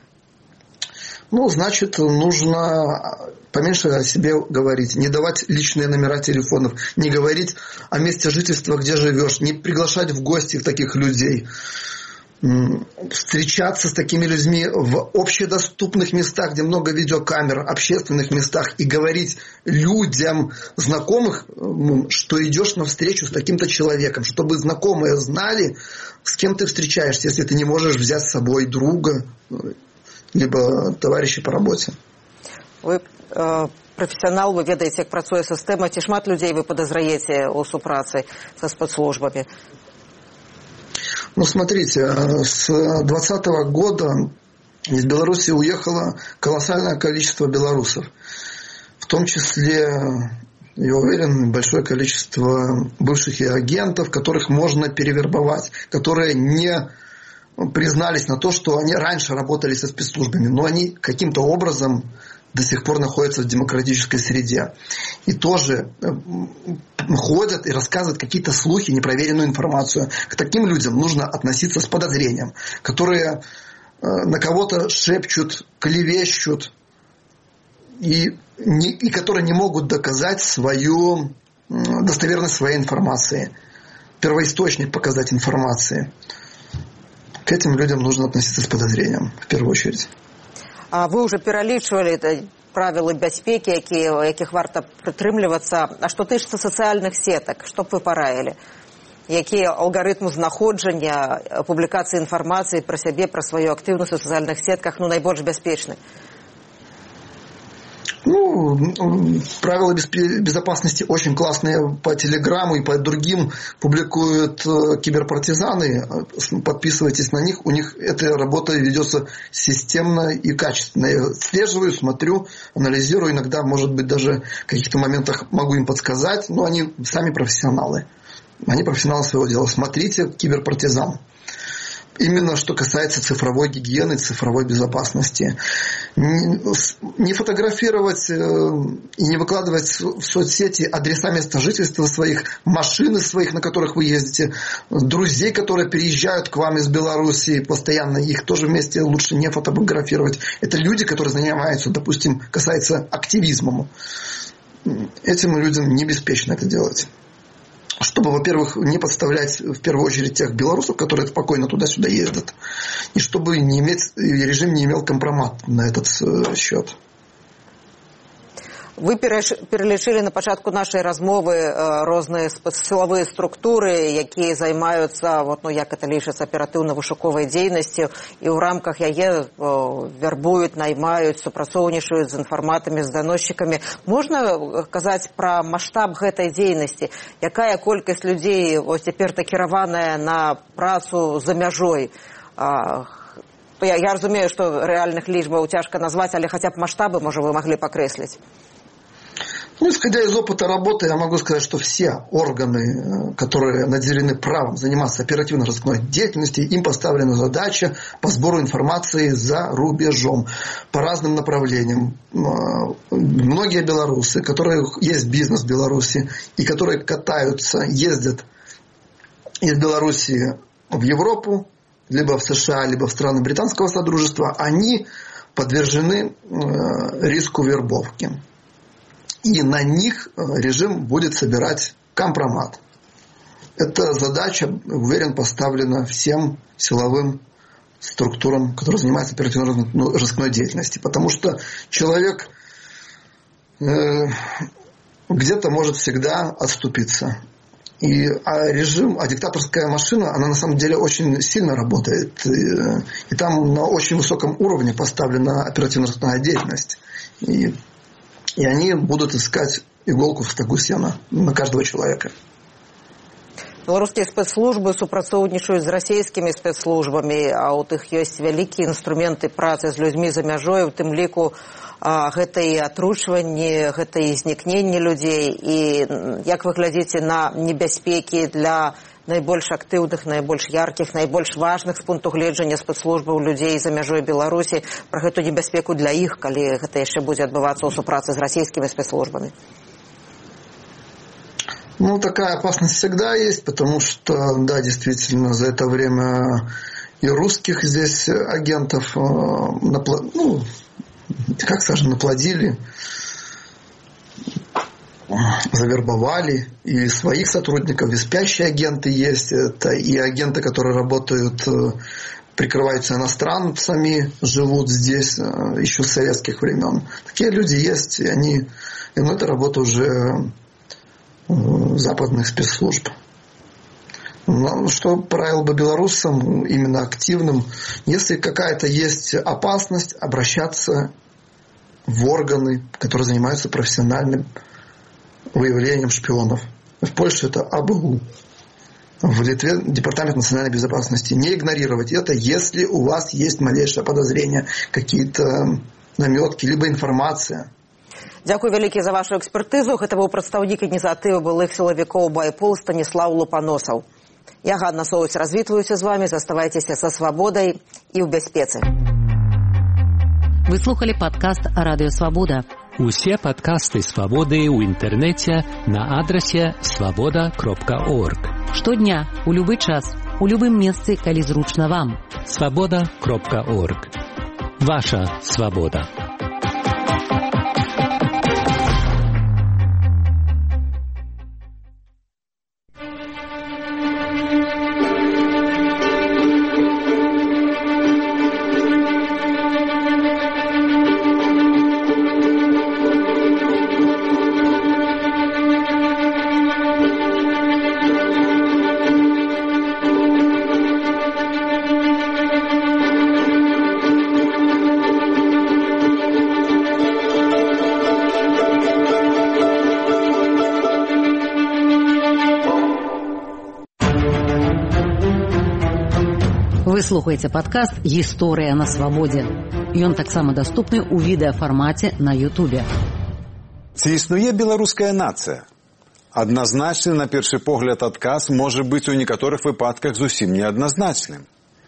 Ну, значит, нужно поменьше о себе говорить, не давать личные номера телефонов, не говорить о месте жительства, где живешь, не приглашать в гости таких людей, встречаться с такими людьми в общедоступных местах, где много видеокамер, общественных местах, и говорить людям, знакомых, что идешь навстречу с таким-то человеком, чтобы знакомые знали, с кем ты встречаешься, если ты не можешь взять с собой друга, либо товарища по работе. Вы э, профессионал, вы ведаете, как працуе система, ці шмат людей вы подозраете о супрацы со спецслужбами? Ну, смотрите, с двадцатого года из Беларуси уехало колоссальное количество белорусов. В том числе, я уверен, большое количество бывших агентов, которых можно перевербовать, которые не признались на то, что они раньше работали со спецслужбами, но они каким-то образом до сих пор находятся в демократической среде. И тоже ходят и рассказывают какие-то слухи, непроверенную информацию. К таким людям нужно относиться с подозрением, которые на кого-то шепчут, клевещут, и, не, и которые не могут доказать свою достоверность своей информации, первоисточник показать информации. К этим людям нужно относиться с подозрением, в первую очередь. А вы уже пералічвалі правілы бяспекі, якія, якіх варта прытрымлівацца. А што тычыцца сацыяльных сетак, што б вы параілі? Якія алгарытмы знаходжання, публікацыі інфармацыі пра сябе, пра сваю актыўнасць у сацыяльных сетках ну, найбольш бяспечны? Ну, правила безопасности очень классные по Телеграму и по другим публикуют киберпартизаны. Подписывайтесь на них. У них эта работа ведется системно и качественно. Я отслеживаю, смотрю, анализирую. Иногда, может быть, даже в каких-то моментах могу им подсказать. Но они сами профессионалы. Они профессионалы своего дела. Смотрите киберпартизан. Именно что касается цифровой гигиены, цифровой безопасности. Не фотографировать и не выкладывать в соцсети адреса места жительства своих, машины своих, на которых вы ездите, друзей, которые переезжают к вам из Белоруссии постоянно, их тоже вместе лучше не фотографировать. Это люди, которые занимаются, допустим, касается активизмом. Этим людям небеспечно это делать. Чтобы, во-первых, не подставлять в первую очередь тех белорусов, которые спокойно туда-сюда ездят, и чтобы не иметь, режим не имел компромат на этот счет. Вы пералічылі на пачатку нашай размовы розныя сілавыя структуры, якія займаюцца, вот, ну, як это лічыцца, аператыўна-вышуковай дзейнасцю, і ў рамках яе вярбуюць, наймаюць, супрацоўнічаюць з інфарматамі, з даносчыкамі. Можна казаць пра маштаб гэтай дзейнасці? Якая колькасць людзей ось цяпер накіраваная на працу за мяжой? Я, я разумею, што рэальных лічбаў цяжка назваць, але хаця б маштабы, можа, вы маглі пакрэсліць? Ну, исходя из опыта работы, я могу сказать, что все органы, которые наделены правом заниматься оперативно-розыскной деятельностью, им поставлена задача по сбору информации за рубежом по разным направлениям. Многие белорусы, которые есть бизнес в Беларуси и которые катаются, ездят из Беларуси в Европу, либо в США, либо в страны британского содружества, они подвержены риску вербовки. И на них режим будет собирать компромат. Эта задача, уверен, поставлена всем силовым структурам, которые занимаются оперативно-розыскной деятельностью. Потому что человек э, где-то может всегда отступиться. И, а режим, а диктаторская машина, она на самом деле очень сильно работает. И, и там на очень высоком уровне поставлена оперативно-розыскная деятельность. И И они будут искать иголку в стогу сена на каждого человека. Беларускія спецслужбы супрацоўнічаюць з расійскімі спецслужбамі, а ў тых ёсць вялікія інструменты працы з людзьмі за мяжой, у тым ліку а, гэта і атручванні, гэта і знікненне людзей. І як вы глядзіце на небяспекі для найбольш актыўных, найбольш яркіх, найбольш важных з пункту гледжання спецслужбаў людзей за мяжой Беларусі, пра гэту небяспеку для іх, калі гэта яшчэ будзе адбывацца ў супрацы з расійскімі спецслужбамі? Ну, такая опасность всегда есть, потому что, да, действительно, за это время и русских здесь агентов, ну, как скажем, наплодили, завербовали, и своих сотрудников, и спящие агенты есть, это и агенты, которые работают, прикрываются иностранцами, живут здесь еще с советских времен. Такие люди есть, и они, и, ну, это работа уже западных спецслужб. Но что правило бы белорусам, именно активным, если какая-то есть опасность, обращаться в органы, которые занимаются профессиональным выявлением шпионов. В Польше это А Б У. В Литве Департамент национальной безопасности. Не игнорировать это, если у вас есть малейшее подозрение, какие-то наметки, либо информация. Дзякуй вялікі за вашу экспертызу. Гэта быў прадстаўнік ініцыятывы былых сілавікоў Байпол Станіслаў Лупаносаў. Я Ганна Соўць развітваюся з вамі. Заставайцеся са свабодай і ў бяспецы. Вы слухали падкаст Радыё Свабода. Усе падкасты Свабоды ў інтэрнэце на адрасе свабода кропка орг. Штодня, у любы час, у любым месцы, калі зручна вам. свабода кропка орг. Ваша свабода. Вы слухаеце падкаст «Гісторыя на свабодзе». Ён таксама даступны ў відэафармаце на Ютубе. Ці існуе беларуская нацыя? Адназначны, на першы погляд, адказ можа быць у некаторых выпадках зусім неадназначным.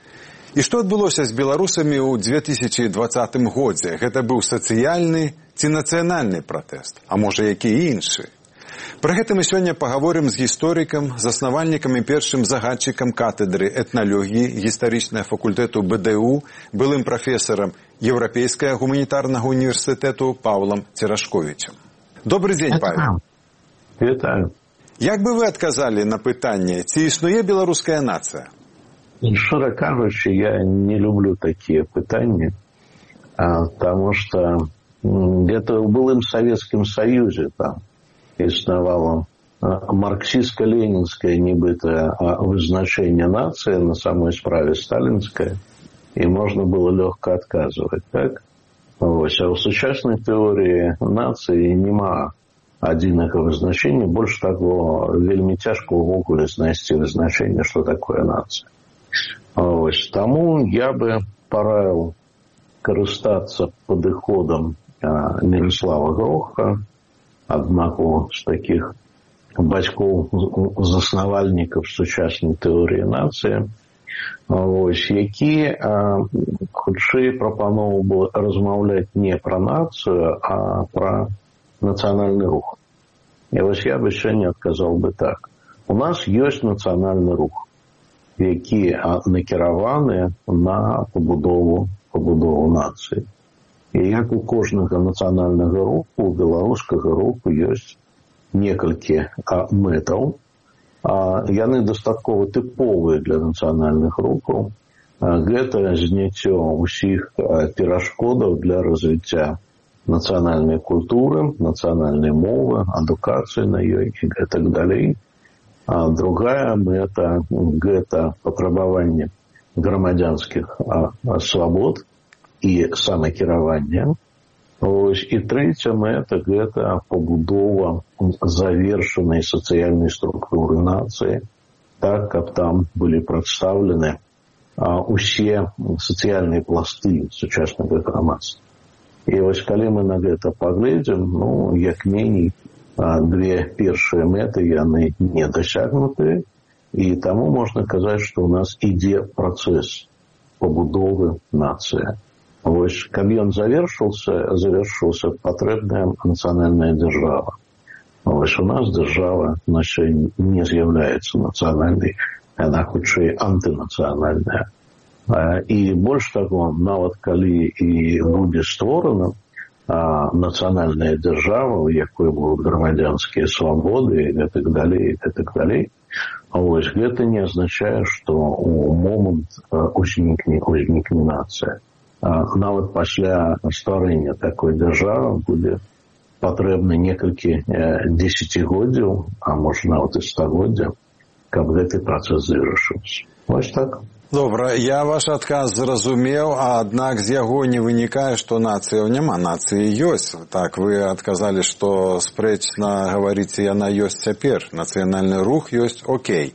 І што адбылося з беларусамі ў две тысячы дваццатым годзе? Гэта быў сацыяльны ці нацыянальны пратэст, а можа які іншы? Пра гэта мы сёння пагаворым з гісторыкам, заснавальнікам і першым загадчыкам катедры этналогіі гістарычнага факультэту Б Д У, былым прафесарам Еўрапейскага гуманітарнага універсітэту Паўлам Церашковічам. Добры дзень, Павел. Вітаю. Як бы вы адказалі на пытанне, ці існуе беларуская нацыя? Шчыра кажучы, я не люблю такія пытанні, потому что где-то в былым Советском Союзе там існавала марксистско-ленинское нібыта вызначение нации, на самой справе сталинское, и можно было легко отказывать, так? Ось, а в сучасной теории нации нема адзінага вызначення, больше того, вельмі цяжка увогуле знайсці вызначение, что такое нация. Ось, тому я бы параіў карыстацца падыходам Мирослава Гроха, аднаго з такіх бацькоў заснавальнікаў сучаснай тэорыі нацыі, ось, які хутчэй прапаноўваў размаўляць не пра нацыю, а пра нацыянальны рух. І вось я бы сёння адказаў бы так. У нас ёсць нацыянальны рух, які накіраваны на пабудову, пабудову нацыі. І як у кожнага нацыянальнага руху, у беларускага руху ёсць некалькі мэтаў. Яны дастаткова тыповыя для нацыянальных рухаў. Гэта зняццё ўсіх перашкодаў для развіцця нацыянальнай культуры, нацыянальнай мовы, адукацыі на ёй і гэтак далей. А другая мэта – гэта патрабаванне грамадзянскіх свабод і самакіравання. Ось, і трэця мэта – гэта пабудова завершанай сацыяльнай структуры нацыі, так, каб там былі прадстаўлены усе сацыяльныя пласты сучаснага грамадства. І вось калі мы на гэта паглядзім, ну, як меней, две першыя мэты яны не дасягнутыя, і таму можна казаць, што ў нас ідзе працэс пабудовы нацыі. Вось, каб ён завершыўся, завершыўся патрэбная нацыянальная дзяржава. Вось у нас дзяржава на сёння не з'яўляецца нацыянальнай, яна хутчэй антынацыянальная. І больш таго, нават калі і будзе створана нацыянальная дзяржава, у якой будуць грамадзянскія свабоды і гэтак далей, і гэтак далей, вось гэта не азначае, што у момант узнікне, узнікне нацыя. Нават пасля стварэння такой дзяржавы будзе патрэбна некалькі дзесяцігоддзяў, а можа нават і стагоддзяў, каб гэты працэс завершыўся. Вось так. Добра, я ваш адказ зразумеў, а аднак з яго не вынікае, што нацыяў няма. Нацыі ёсць. Так, вы адказалі, што спрэчна гаварыце, яна ёсць цяпер. Нацыянальны рух ёсць, окей.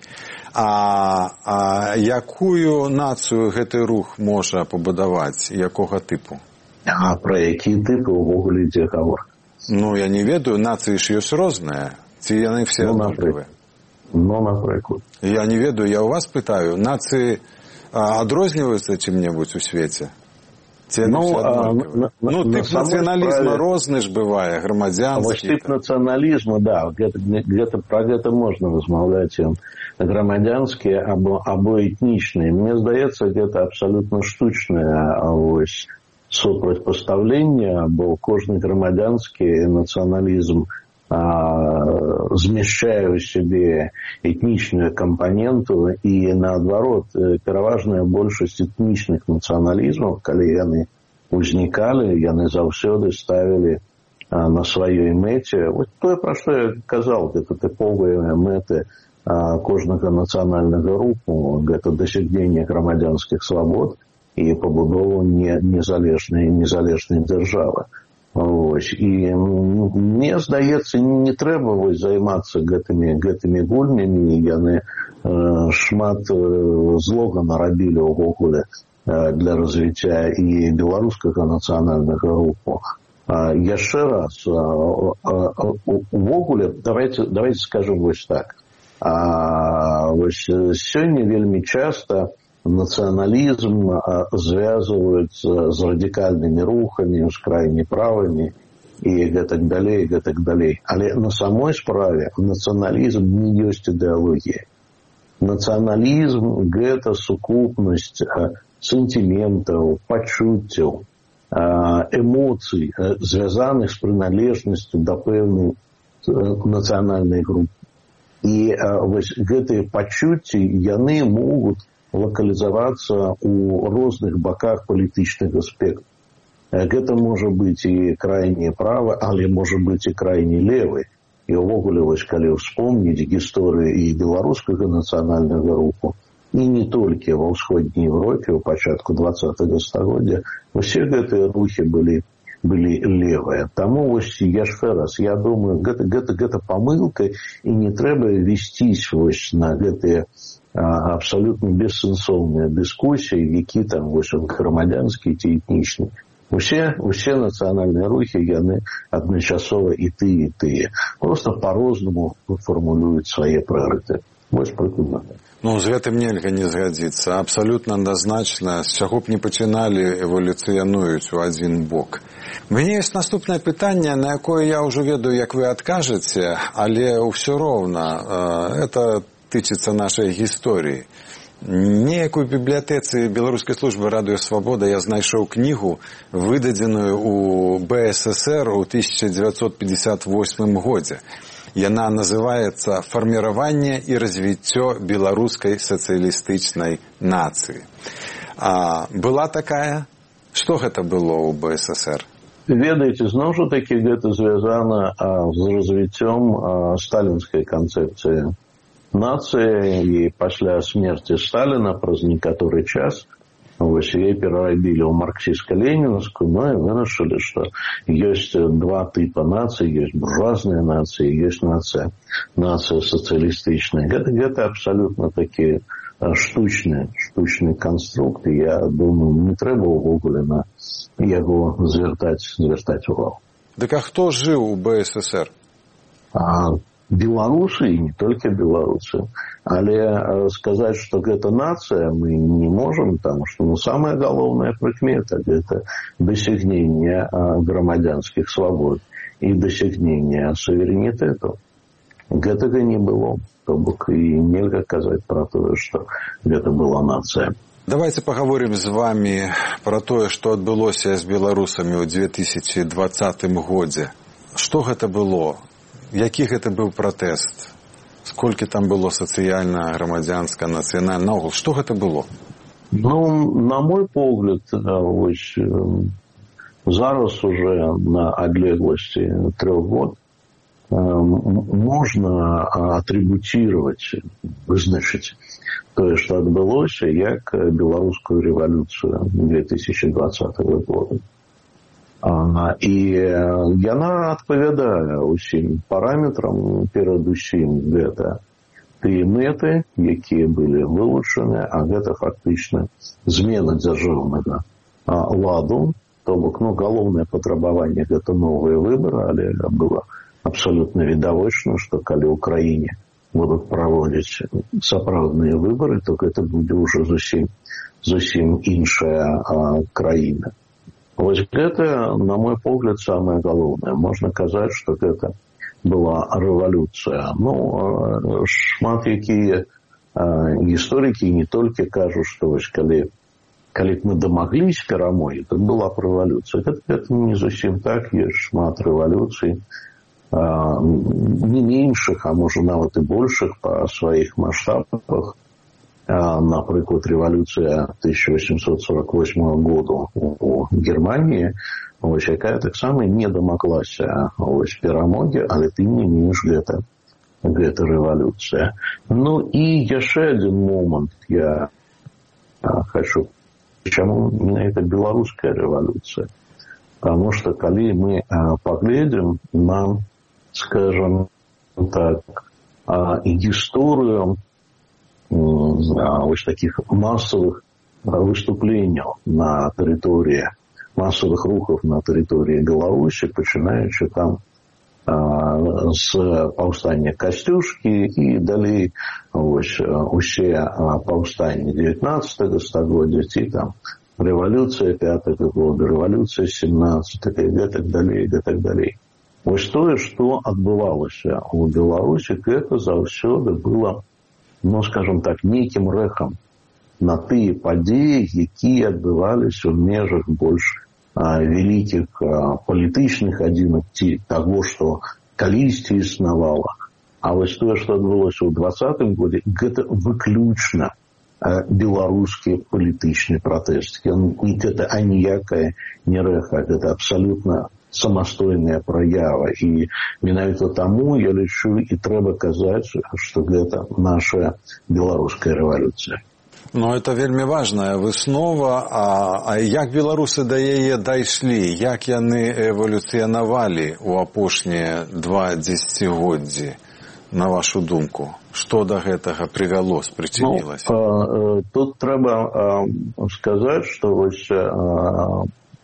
А, а якую нацыю гэты рух можа пабудаваць? Якога тыпу? А пра які тыпы ўвогуле ідзе гаворка? Ну, я не ведаю, нацыі ж ёсць розныя. Ці яны все ну, аднолькавыя? Ну, напрыклад. Я не ведаю, я ў вас пытаю. Нацыі адрозніваюцца чым-небудзь у свеце? Ці яны ну, все аднолькавыя? На, ну, тып нацыяналізма справе... розны ж бывае, грамадзянскі. Вось тып нацыяналізму, да, гэта, гэта, пра гэта можна размаўляць, грамадзянскі або, або этнічны. Мне здаецца, гэта абсалютна штучнае ось, супрацьпастаўленне, бо кожны грамадзянскі нацыяналізм змяшчае ў сябе этнічную кампаненту і, наадварот, пераважная большасць этнічных нацыяналізмаў, калі яны ўзнікалі, яны заўсёды ставілі на сваёй мэце. Вот тое, пра што я казаў, гэта тыповыя мэты кожнага нацыянальнага руху, гэта дасягненне грамадзянскіх свабод і пабудову незалежнай, незалежнай дзяржавы. Ось. І мне здаецца, не трэба вось займацца гэтымі, гэтымі гульнямі, яны э, шмат э, злога нарабілі ўвогуле э, для развіцця і беларускага нацыянальнага руху. А, яшчэ раз, увогуле, давайте, давайте скажем вось так. А, вось сёння вельмі часта нацыяналізм звязваюць з радыкальнымі рухамі, з крайне правымі і гэтак далей, гэтак далей. Але на самой справе нацыяналізм не ёсць ідэалогія. Нацыяналізм – гэта сукупнасць сентыментаў, пачуццяў, эмоцый, звязаных з прыналежнасцю да пэўнай нацыянальнай групы. І вось гэтыя пачуцці, яны могуць локалізавацца ў розных баках палітычнага спектру. Гэта можа быць і крайне правы, але можа быць і крайне левы. І ўвогуле, вось, калі ўспомніць гісторыю і беларускага нацыянальнага руху, і не толькі ва ўсходняй Европе ў пачатку двадцатага стагоддзя, усе гэтыя рухі былі, былі левыя. Таму вось яшчэ раз, я думаю, гэта, гэта, гэта памылка, і не трэба весцісь вось на гэтыя абсолютно бессэнсоўныя дыскусіі, які там вось он грамадзянскі ці этнічны. Усе, усе нацыянальныя рухі, яны адначасова і тыя, і тыя. Просто па-рознаму фармулююць свае прыярытэты. Вось прыкладна. Ну, з гэтым нельга не згадзіцца. Абсалютна адназначна, з чаго б не пачыналі, эвалюцыянуюць у адзін бок. У мяне ёсць наступнае пытанне, на якое я ўжо ведаю, як вы адкажаце, але ўсё роўна, это тычыцца нашай гісторыі. Неяк у бібліятэцы Беларускай службы радыё Свабода я знайшоў кнігу, выдадзеную у бэ эс эсэр у тысяча дзевяцьсот пятьдесят восьмым годзе. Яна называецца «Фарміраванне і развіццё беларускай сацыялістычнай нацыі». А была такая? Што гэта было ў бэ эс эс эр? Ведаеце, зноў жа такі гэта звязана з развіццём сталінскай канцэпцыі нацыі, і пасля смерці Сталіна праз некаторы час вось яе перарабілі ў марксістска-ленінскую, ну і вырашылі, што ёсць два тыпа нацый, ёсць буржуазныя нацыі, ёсць нацыя, нацыя сацыялістычная. Гэта, гэта абсалютна такі штучны, штучны канструкт, і я думаю, не трэба ўвогуле на яго звяртаць, звяртаць увагу. Дык а хто жыў у бэ эс эс эр? А беларусы, і не толькі беларусы. Але сказаць, што гэта нацыя, мы не можам, таму што ну, самая галоўная прыкмета – гэта дасягненне грамадзянскіх свабод і дасягненне суверэнітэту. Гэтага не было. То бок і нельга казаць пра тое, што гэта была нацыя. Давайте поговорим з вами про тое, што адбылося з беларусамі ў две тысячи двадцатым годзе. Што гэта было? Які гэта быў пратэст? Сколькі там было сацыяльна, грамадзянска, нацыянальна? Наогул, што гэта было? Ну, на мой погляд, вось, зараз уже на адлегласці трёх год можна атрыбуцировать, вызначыць тое, што адбылося, як беларускую рэвалюцыю две тысячи двадцатого года. І яна адпавядае ўсім параметрам, перадусім гэта тыя мэты, якія былі вылучаны, а гэта фактычна змена дзяржаўнага ладу, то бок, ну, галоўнае патрабаванне гэта новыя выбары, але было абсалютна відавочна, што калі ў краіне будуць праводзіць сапраўдныя выбары, то гэта будзе ўжо зусім, зусім іншая краіна. Вось гэта, на мой погляд, самае галоўнае. Можна казаць, што гэта была рэвалюцыя. Ну, шмат якія гісторыкі не толькі кажуць, што вось калі, калі мы дамагліся перамогі, то была б рэвалюцыя. Гэта, гэта не зусім так, ёсць шмат рэвалюцый, не меншых, а можа нават і большых па сваіх маштабах. Напрыклад, рэвалюцыя тысяча восемьсот сорок восьмого года у Германии, вось, якая таксама не дамаглася вось перамогі, але тым не менш гэта, гэта рэвалюцыя. Ну і яшчэ адзін момант я хочу, чаму менавіта беларуская рэвалюцыя? Потому што калі мы паглядзім на, скажем так, гісторыю вось таких массовых выступленняў на тэрыторыі, массовых рухаў на тэрыторыі Беларусі, пачынаючы там з паўстання Касцюшкі і далей вось усе паўстанні дзевятнаццатага стагоддзя, ці там рэвалюцыя пятага года, рэвалюцыя семнаццатага і гэтак далей, гэтак далей. Вось тое, што адбывалася ў Беларусі, гэта заўсёды было, ну, скажем так, нейкім рэхам на тыя падзеі, якія адбываліся ў межах больш а, вялікіх а, палітычных адзінак ці таго, што калісьці існавала. А вось тое, што адбылося ў двадцатым годзе, гэта выключна а, беларускі палітычны пратэст. Гэта аніякая не рэха, гэта абсалютна самастойная праява. І менавіта таму, я лічу, і трэба казаць, што гэта наша беларуская рэвалюцыя. Ну, это вельмі важная выснова. А, а як беларусы да яе дайшлі? Як яны эвалюцыянавалі ў апошнія два дзесяцігоддзі, на вашу думку? Што да гэтага прывяло, спрычынілася? Ну, тут трэба сказаць, што вось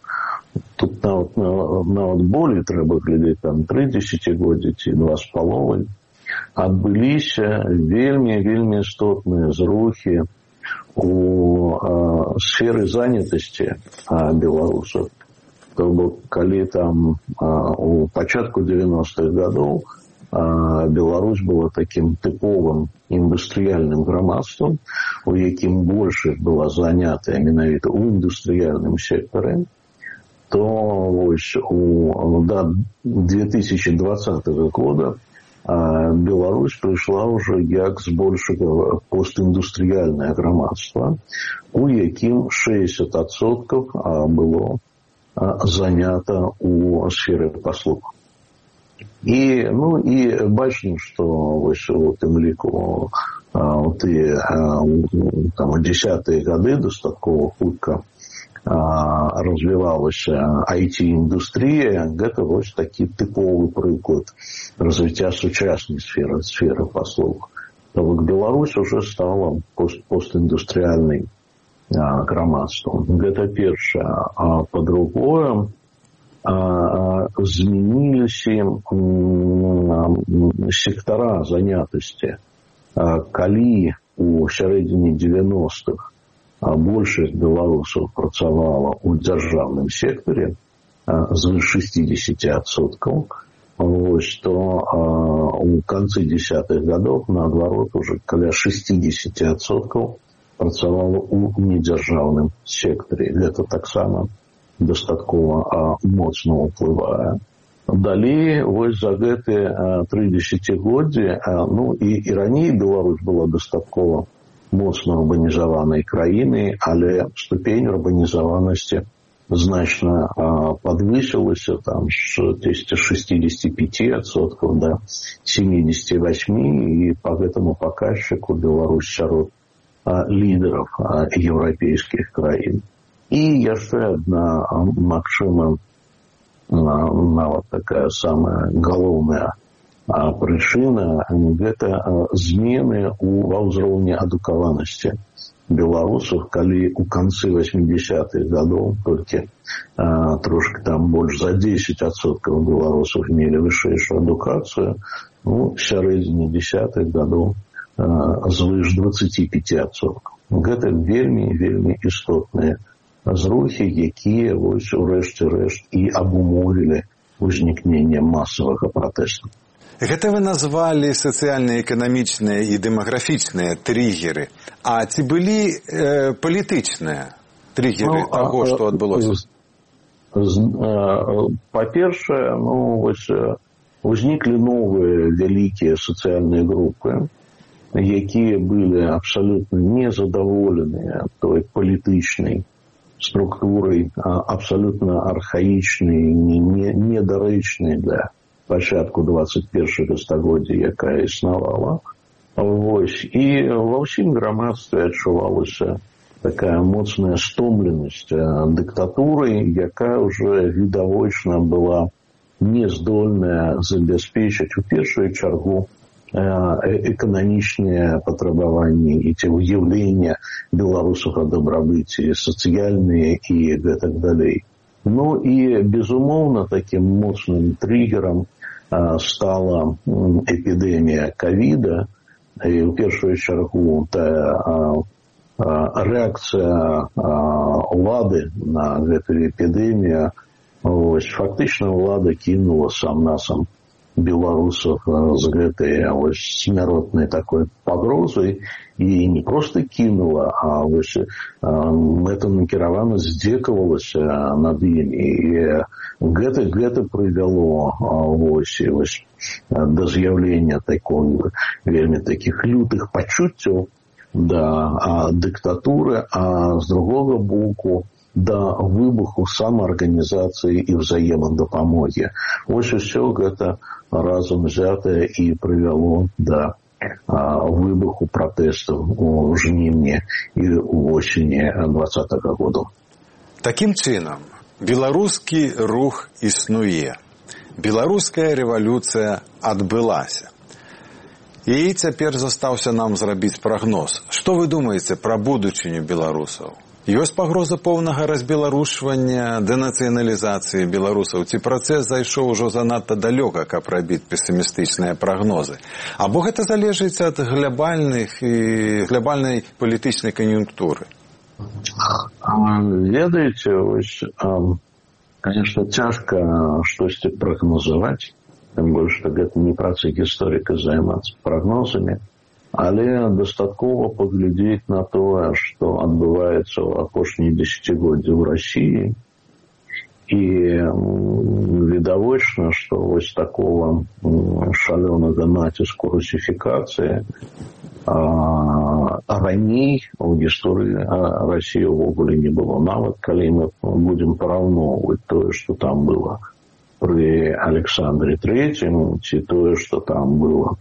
тут нават, нават болей трэба глядзець там тры дзесяцігоддзі ці два з паловай, адбыліся вельмі, вельмі істотныя зрухі у а, сферы занятасці а, беларусаў. То бок, калі там а, у пачатку дзевяностых гадоў а, Беларусь была такім тыповым індустрыяльным грамадствам, у якім большасць была занятая менавіта ў індустрыяльным сектары, то вось у да две тысячи двадцатого года а, Беларусь прыйшла ўжо як збольшага постіндустрыяльнае грамадства, у якім шэсцьдзесят адсоткаў было занята у сферы паслуг. І, ну, і бачым, што вось у тым ліку у тыя там у дзесятыя гады дастаткова хутка развівалася ай ти-індустрія. Гэта вось такі тыповы прыклад развіцця сучаснай сферы, сферы паслуг. То бок Беларусь уже стала пост, постіндустрыяльнай грамадством. Гэта першае. А па-другое, змяніліся сектара занятасці. Калі у сярэдзіне дзевяностых большасць беларусаў працавала ў дзяржаўным сектары, звыш шестьдесят адсоткаў, вось, то у канцы дзесятых гадоў, наадварот, уже каля шестьдесят адсоткаў працавала ў недзяржаўным сектары. Гэта таксама дастаткова моцна ўплывае. Далей, вось за гэтыя тры дзесяцігоддзі, ну і, і раней Беларусь была дастаткова моцна урбанізаванай краінай, але ступень урбанізаванасці значна падвысілася там з шестьдесят пять адсоткаў да семьдесят восемь, і по гэтаму паказчыку Беларусь сярод лідераў еўрапейскіх краін. І яшчэ адна, магчыма, нават такая самая галоўная прычына – гэта змены ва ўзроўні адукаванасці беларусаў, калі ў канцы восьмидесятых гадоў толькі трошки там больш за десять адсоткаў беларусаў мелі вышэйшую адукацыю, ну, сярэдзіне десятых гадоў звыш двадцать пять адсоткаў. Гэта вельмі, вельмі істотныя зрухі, якія вось урэшце рэшт і абумовілі ўзнікненне масавага пратэсту. Гэта вы назвалі сацыяльна-эканамічныя і дэмаграфічныя триггеры. А ці былі э, палітычныя триггеры ну, таго, што адбылося? Па-першае, ну, вось, узніклі новыя вялікія сацыяльныя групы, якія былі абсалютна незадаволеныя той палітычнай структурай, абсалютна архаічнай, недарэчнай для пачатку двадцать першага стагоддзя, якая існавала. Вось. І ва ўсім грамадстве адчувалася такая моцная стомленасць дыктатурай, якая ўжо відавочна была нездольная забяспечыць у першую чаргу эканамічныя патрабаванні і ці ўяўлення беларусаў о дабрабыце, сацыяльныя і гэтак далей. Ну і, безумоўна, такім моцным триггерам стала эпідэмія ковіда, і ў першую чаргу тая рэакцыя улады на гэтую эпідэмію. Ось, фактычна ўлада кінула сам-насам беларусаў з гэтай ось смяротнай такой пагрозай, і не проста кінула, а вось мэтанакіравана здзекавалася над імі. І гэта, гэта прывяло вось, вось, да з'яўлення такой вельмі такіх лютых пачуццяў да дыктатуры, а з другога боку да выбуху самаарганізацыі і ўзаемадапамогі. Вось усё гэта разам взятае і прывяло да выбуху пратэстаў у жнівні і восені двадцатага года. Такім чынам, беларускі рух існуе. Беларуская рэвалюцыя адбылася. І цяпер застаўся нам зрабіць прагноз. Што вы думаеце пра будучыню беларусаў? Ёсць пагроза поўнага разбеларушвання, дэнацыяналізацыі беларусаў. Ці працэс зайшоў ужо занадта далёка, каб рабіць песімістычныя прагнозы? Або гэта залежыць ад глобальных і глобальнай палітычнай кан'юнктуры? Ведаеце, вось, конечно, цяжка штосьці прагназаваць, тым больш, што гэта не праца гісторыка займацца прагнозамі. Але дастаткова паглядзець на тое, што адбываецца ў апошнія дзесяцігоддзі ў Расіі. І відавочна, што вось такого шалёнага націску русіфікацыі раней у гісторыі Расіі ўвогуле не было. Нават калі мы будзем параўноўваць тое, што там было пры Александры Трэцім, ці тое, што там было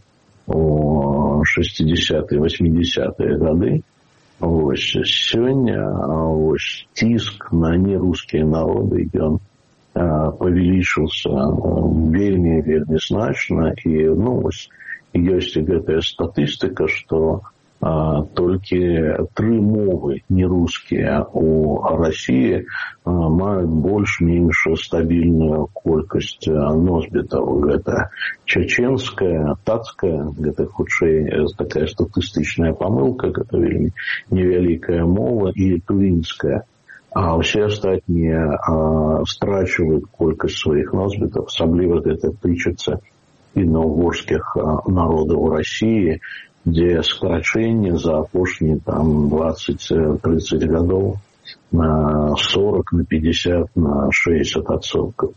у шестидесятые, восьмидесятые гады, вось сёння вось ціск на нерускія народы ён павялічыўся вельмі вельмі значна, і ну вось ёсць гэтая статыстыка, што а, толькі тры мовы нерускія у Расіі а, маюць больш-менш стабільную колькасць носьбітаў. Гэта чеченская, татская, гэта хутчэй такая статыстычная памылка, гэта вельмі невялікая мова, і тувінская. А ўсе астатнія а, страчваюць колькасць сваіх носьбітаў, асабліва гэта тычыцца фінно-угорскіх народаў у Расіі, дзе скарачэнне за апошнія там двадцать-тридцать гадоў на сорок, на пятьдесят, на шестьдесят адсоткаў.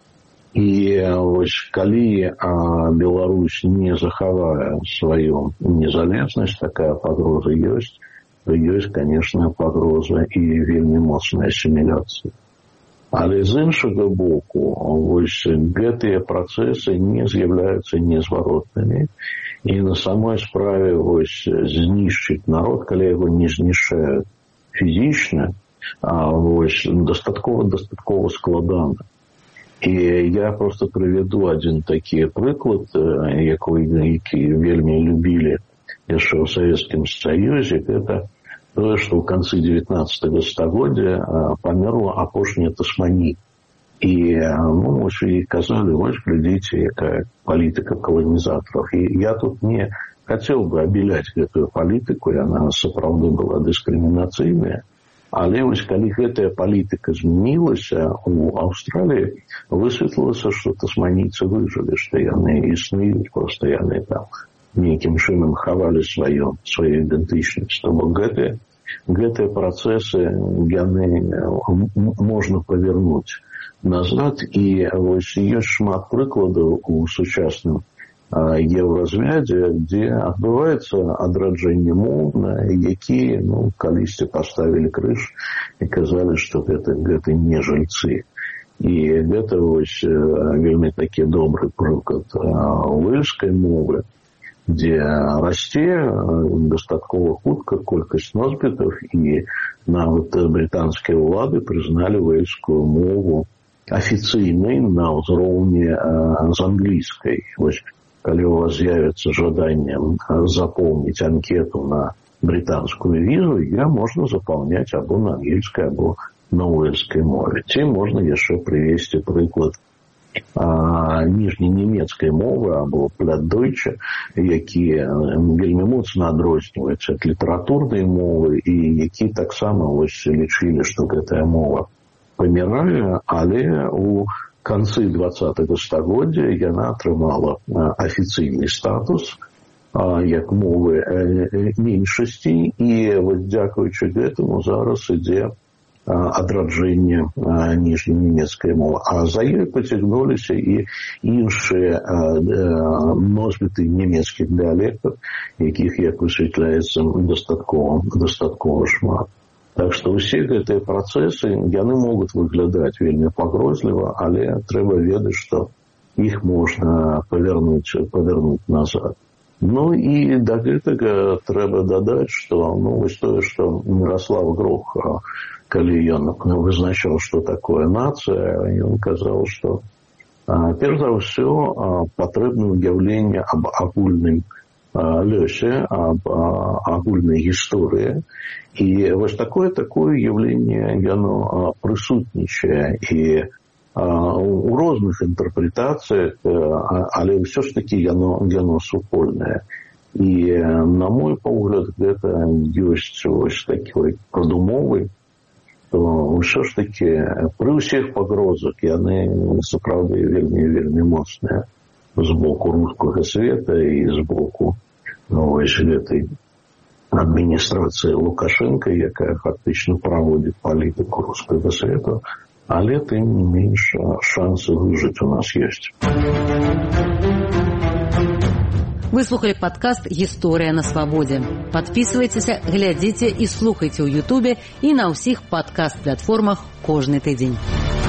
І вось калі а, Беларусь не захавае сваю незалежнасць, такая пагроза ёсць, то ёсць, конечно, пагроза і вельмі моцная асіміляцыя. Але з іншага боку, вось гэтыя працэсы не з'яўляюцца незваротнымі, і на самой справе вось знішчыць народ, калі яго не знішчаюць фізічна, а вось дастаткова дастаткова складана. І я просто прывяду адзін такі прыклад, які вельмі любілі яшчэ ў Савецкім Саюзе. Гэта тое, што ў канцы девятнадцатага стагоддзя памерла апошняя Тасманія. І ну, вось і казалі, вось, глядзіце, якая палітыка каланізатараў. І я тут не хацеў бы абеляць гэтую палітыку, яна сапраўды была дыскрымінацыйная. Але вось калі гэтая палітыка змянілася ў Аўстраліі, высветлілася, што тасманійцы выжылі, што яны існуюць, проста яны там нейкім чынам хавалі сваю, сваю ідэнтычнасць. Тому гэтыя, гэтыя працэсы яны можна павернуць назад, і вось ёсць шмат прыкладаў у сучасным еўразвядзе, дзе адбываецца адраджэнне моў, на якія ну, калісьці паставілі крыж і казалі, што гэта, гэта не жильцы. І гэта вось вельмі такі добры прыклад уэльскай мовы, дзе расце дастаткова хутка колькасць носьбітаў, і нават брытанскія ўлады прызналі уэльскую мову афіцыйнай на ўзроўні з англійскай. Вось калі у вас з'явіцца жаданне запоўніць анкету на брытанскую візу, я можна запаўняць або на ангельскай, або на уэльскай мове. Ці можна яшчэ прывесці прыклад ніжненемецкай мовы або плятдойча, які вельмі моцна адрозніваецца ад літаратурнай мовы, і які таксама вось лічылі, што гэтая мова памірае, але у канцы двадцатага стагоддзя яна атрымала афіцыйны статус як мовы меншасці, і вось дзякуючы гэтаму зараз ідзе адраджэнне ніжненемецкай мовы. А за ёй пацягнуліся і іншыя носьбіты нямецкіх дыялектаў, якіх, як высвятляецца, дастаткова, дастаткова шмат. Так што ўсе гэтыя працэсы, яны могуць выглядаць вельмі пагрозліва, але трэба ведаць, што іх можна павярнуць, павярнуць назад. Ну і да гэтага трэба дадаць, што ну, вось тое, што Міраслав Грох, калі ён вызначаў, што такое нацыя, ён казаў, што перш за ўсё патрэбна ўяўленне аб агульным лёсе, аб агульнай гісторыі. І вось такое такое явленне яно прысутнічае і у розных інтэрпрэтацыях, але ўсё ж такі яно яно супольнае. І на мой погляд гэта ёсць вось такой прадумовы, то ўсё ж такі пры ўсіх пагрозах яны сапраўды вельмі вельмі моцныя з боку рускага света і з боку новой гэтай адміністрацыі Лукашенка, якая фактычна праводзіць палітыку рускага света, але тым не менш шансы выжыць у нас ёсць. Вы слухали падкаст «Гісторыя на свабодзе». Падпісвайцеся, глядзіце і слухайце ў Ютубе і на ўсіх падкаст-платформах кожны тыдзень.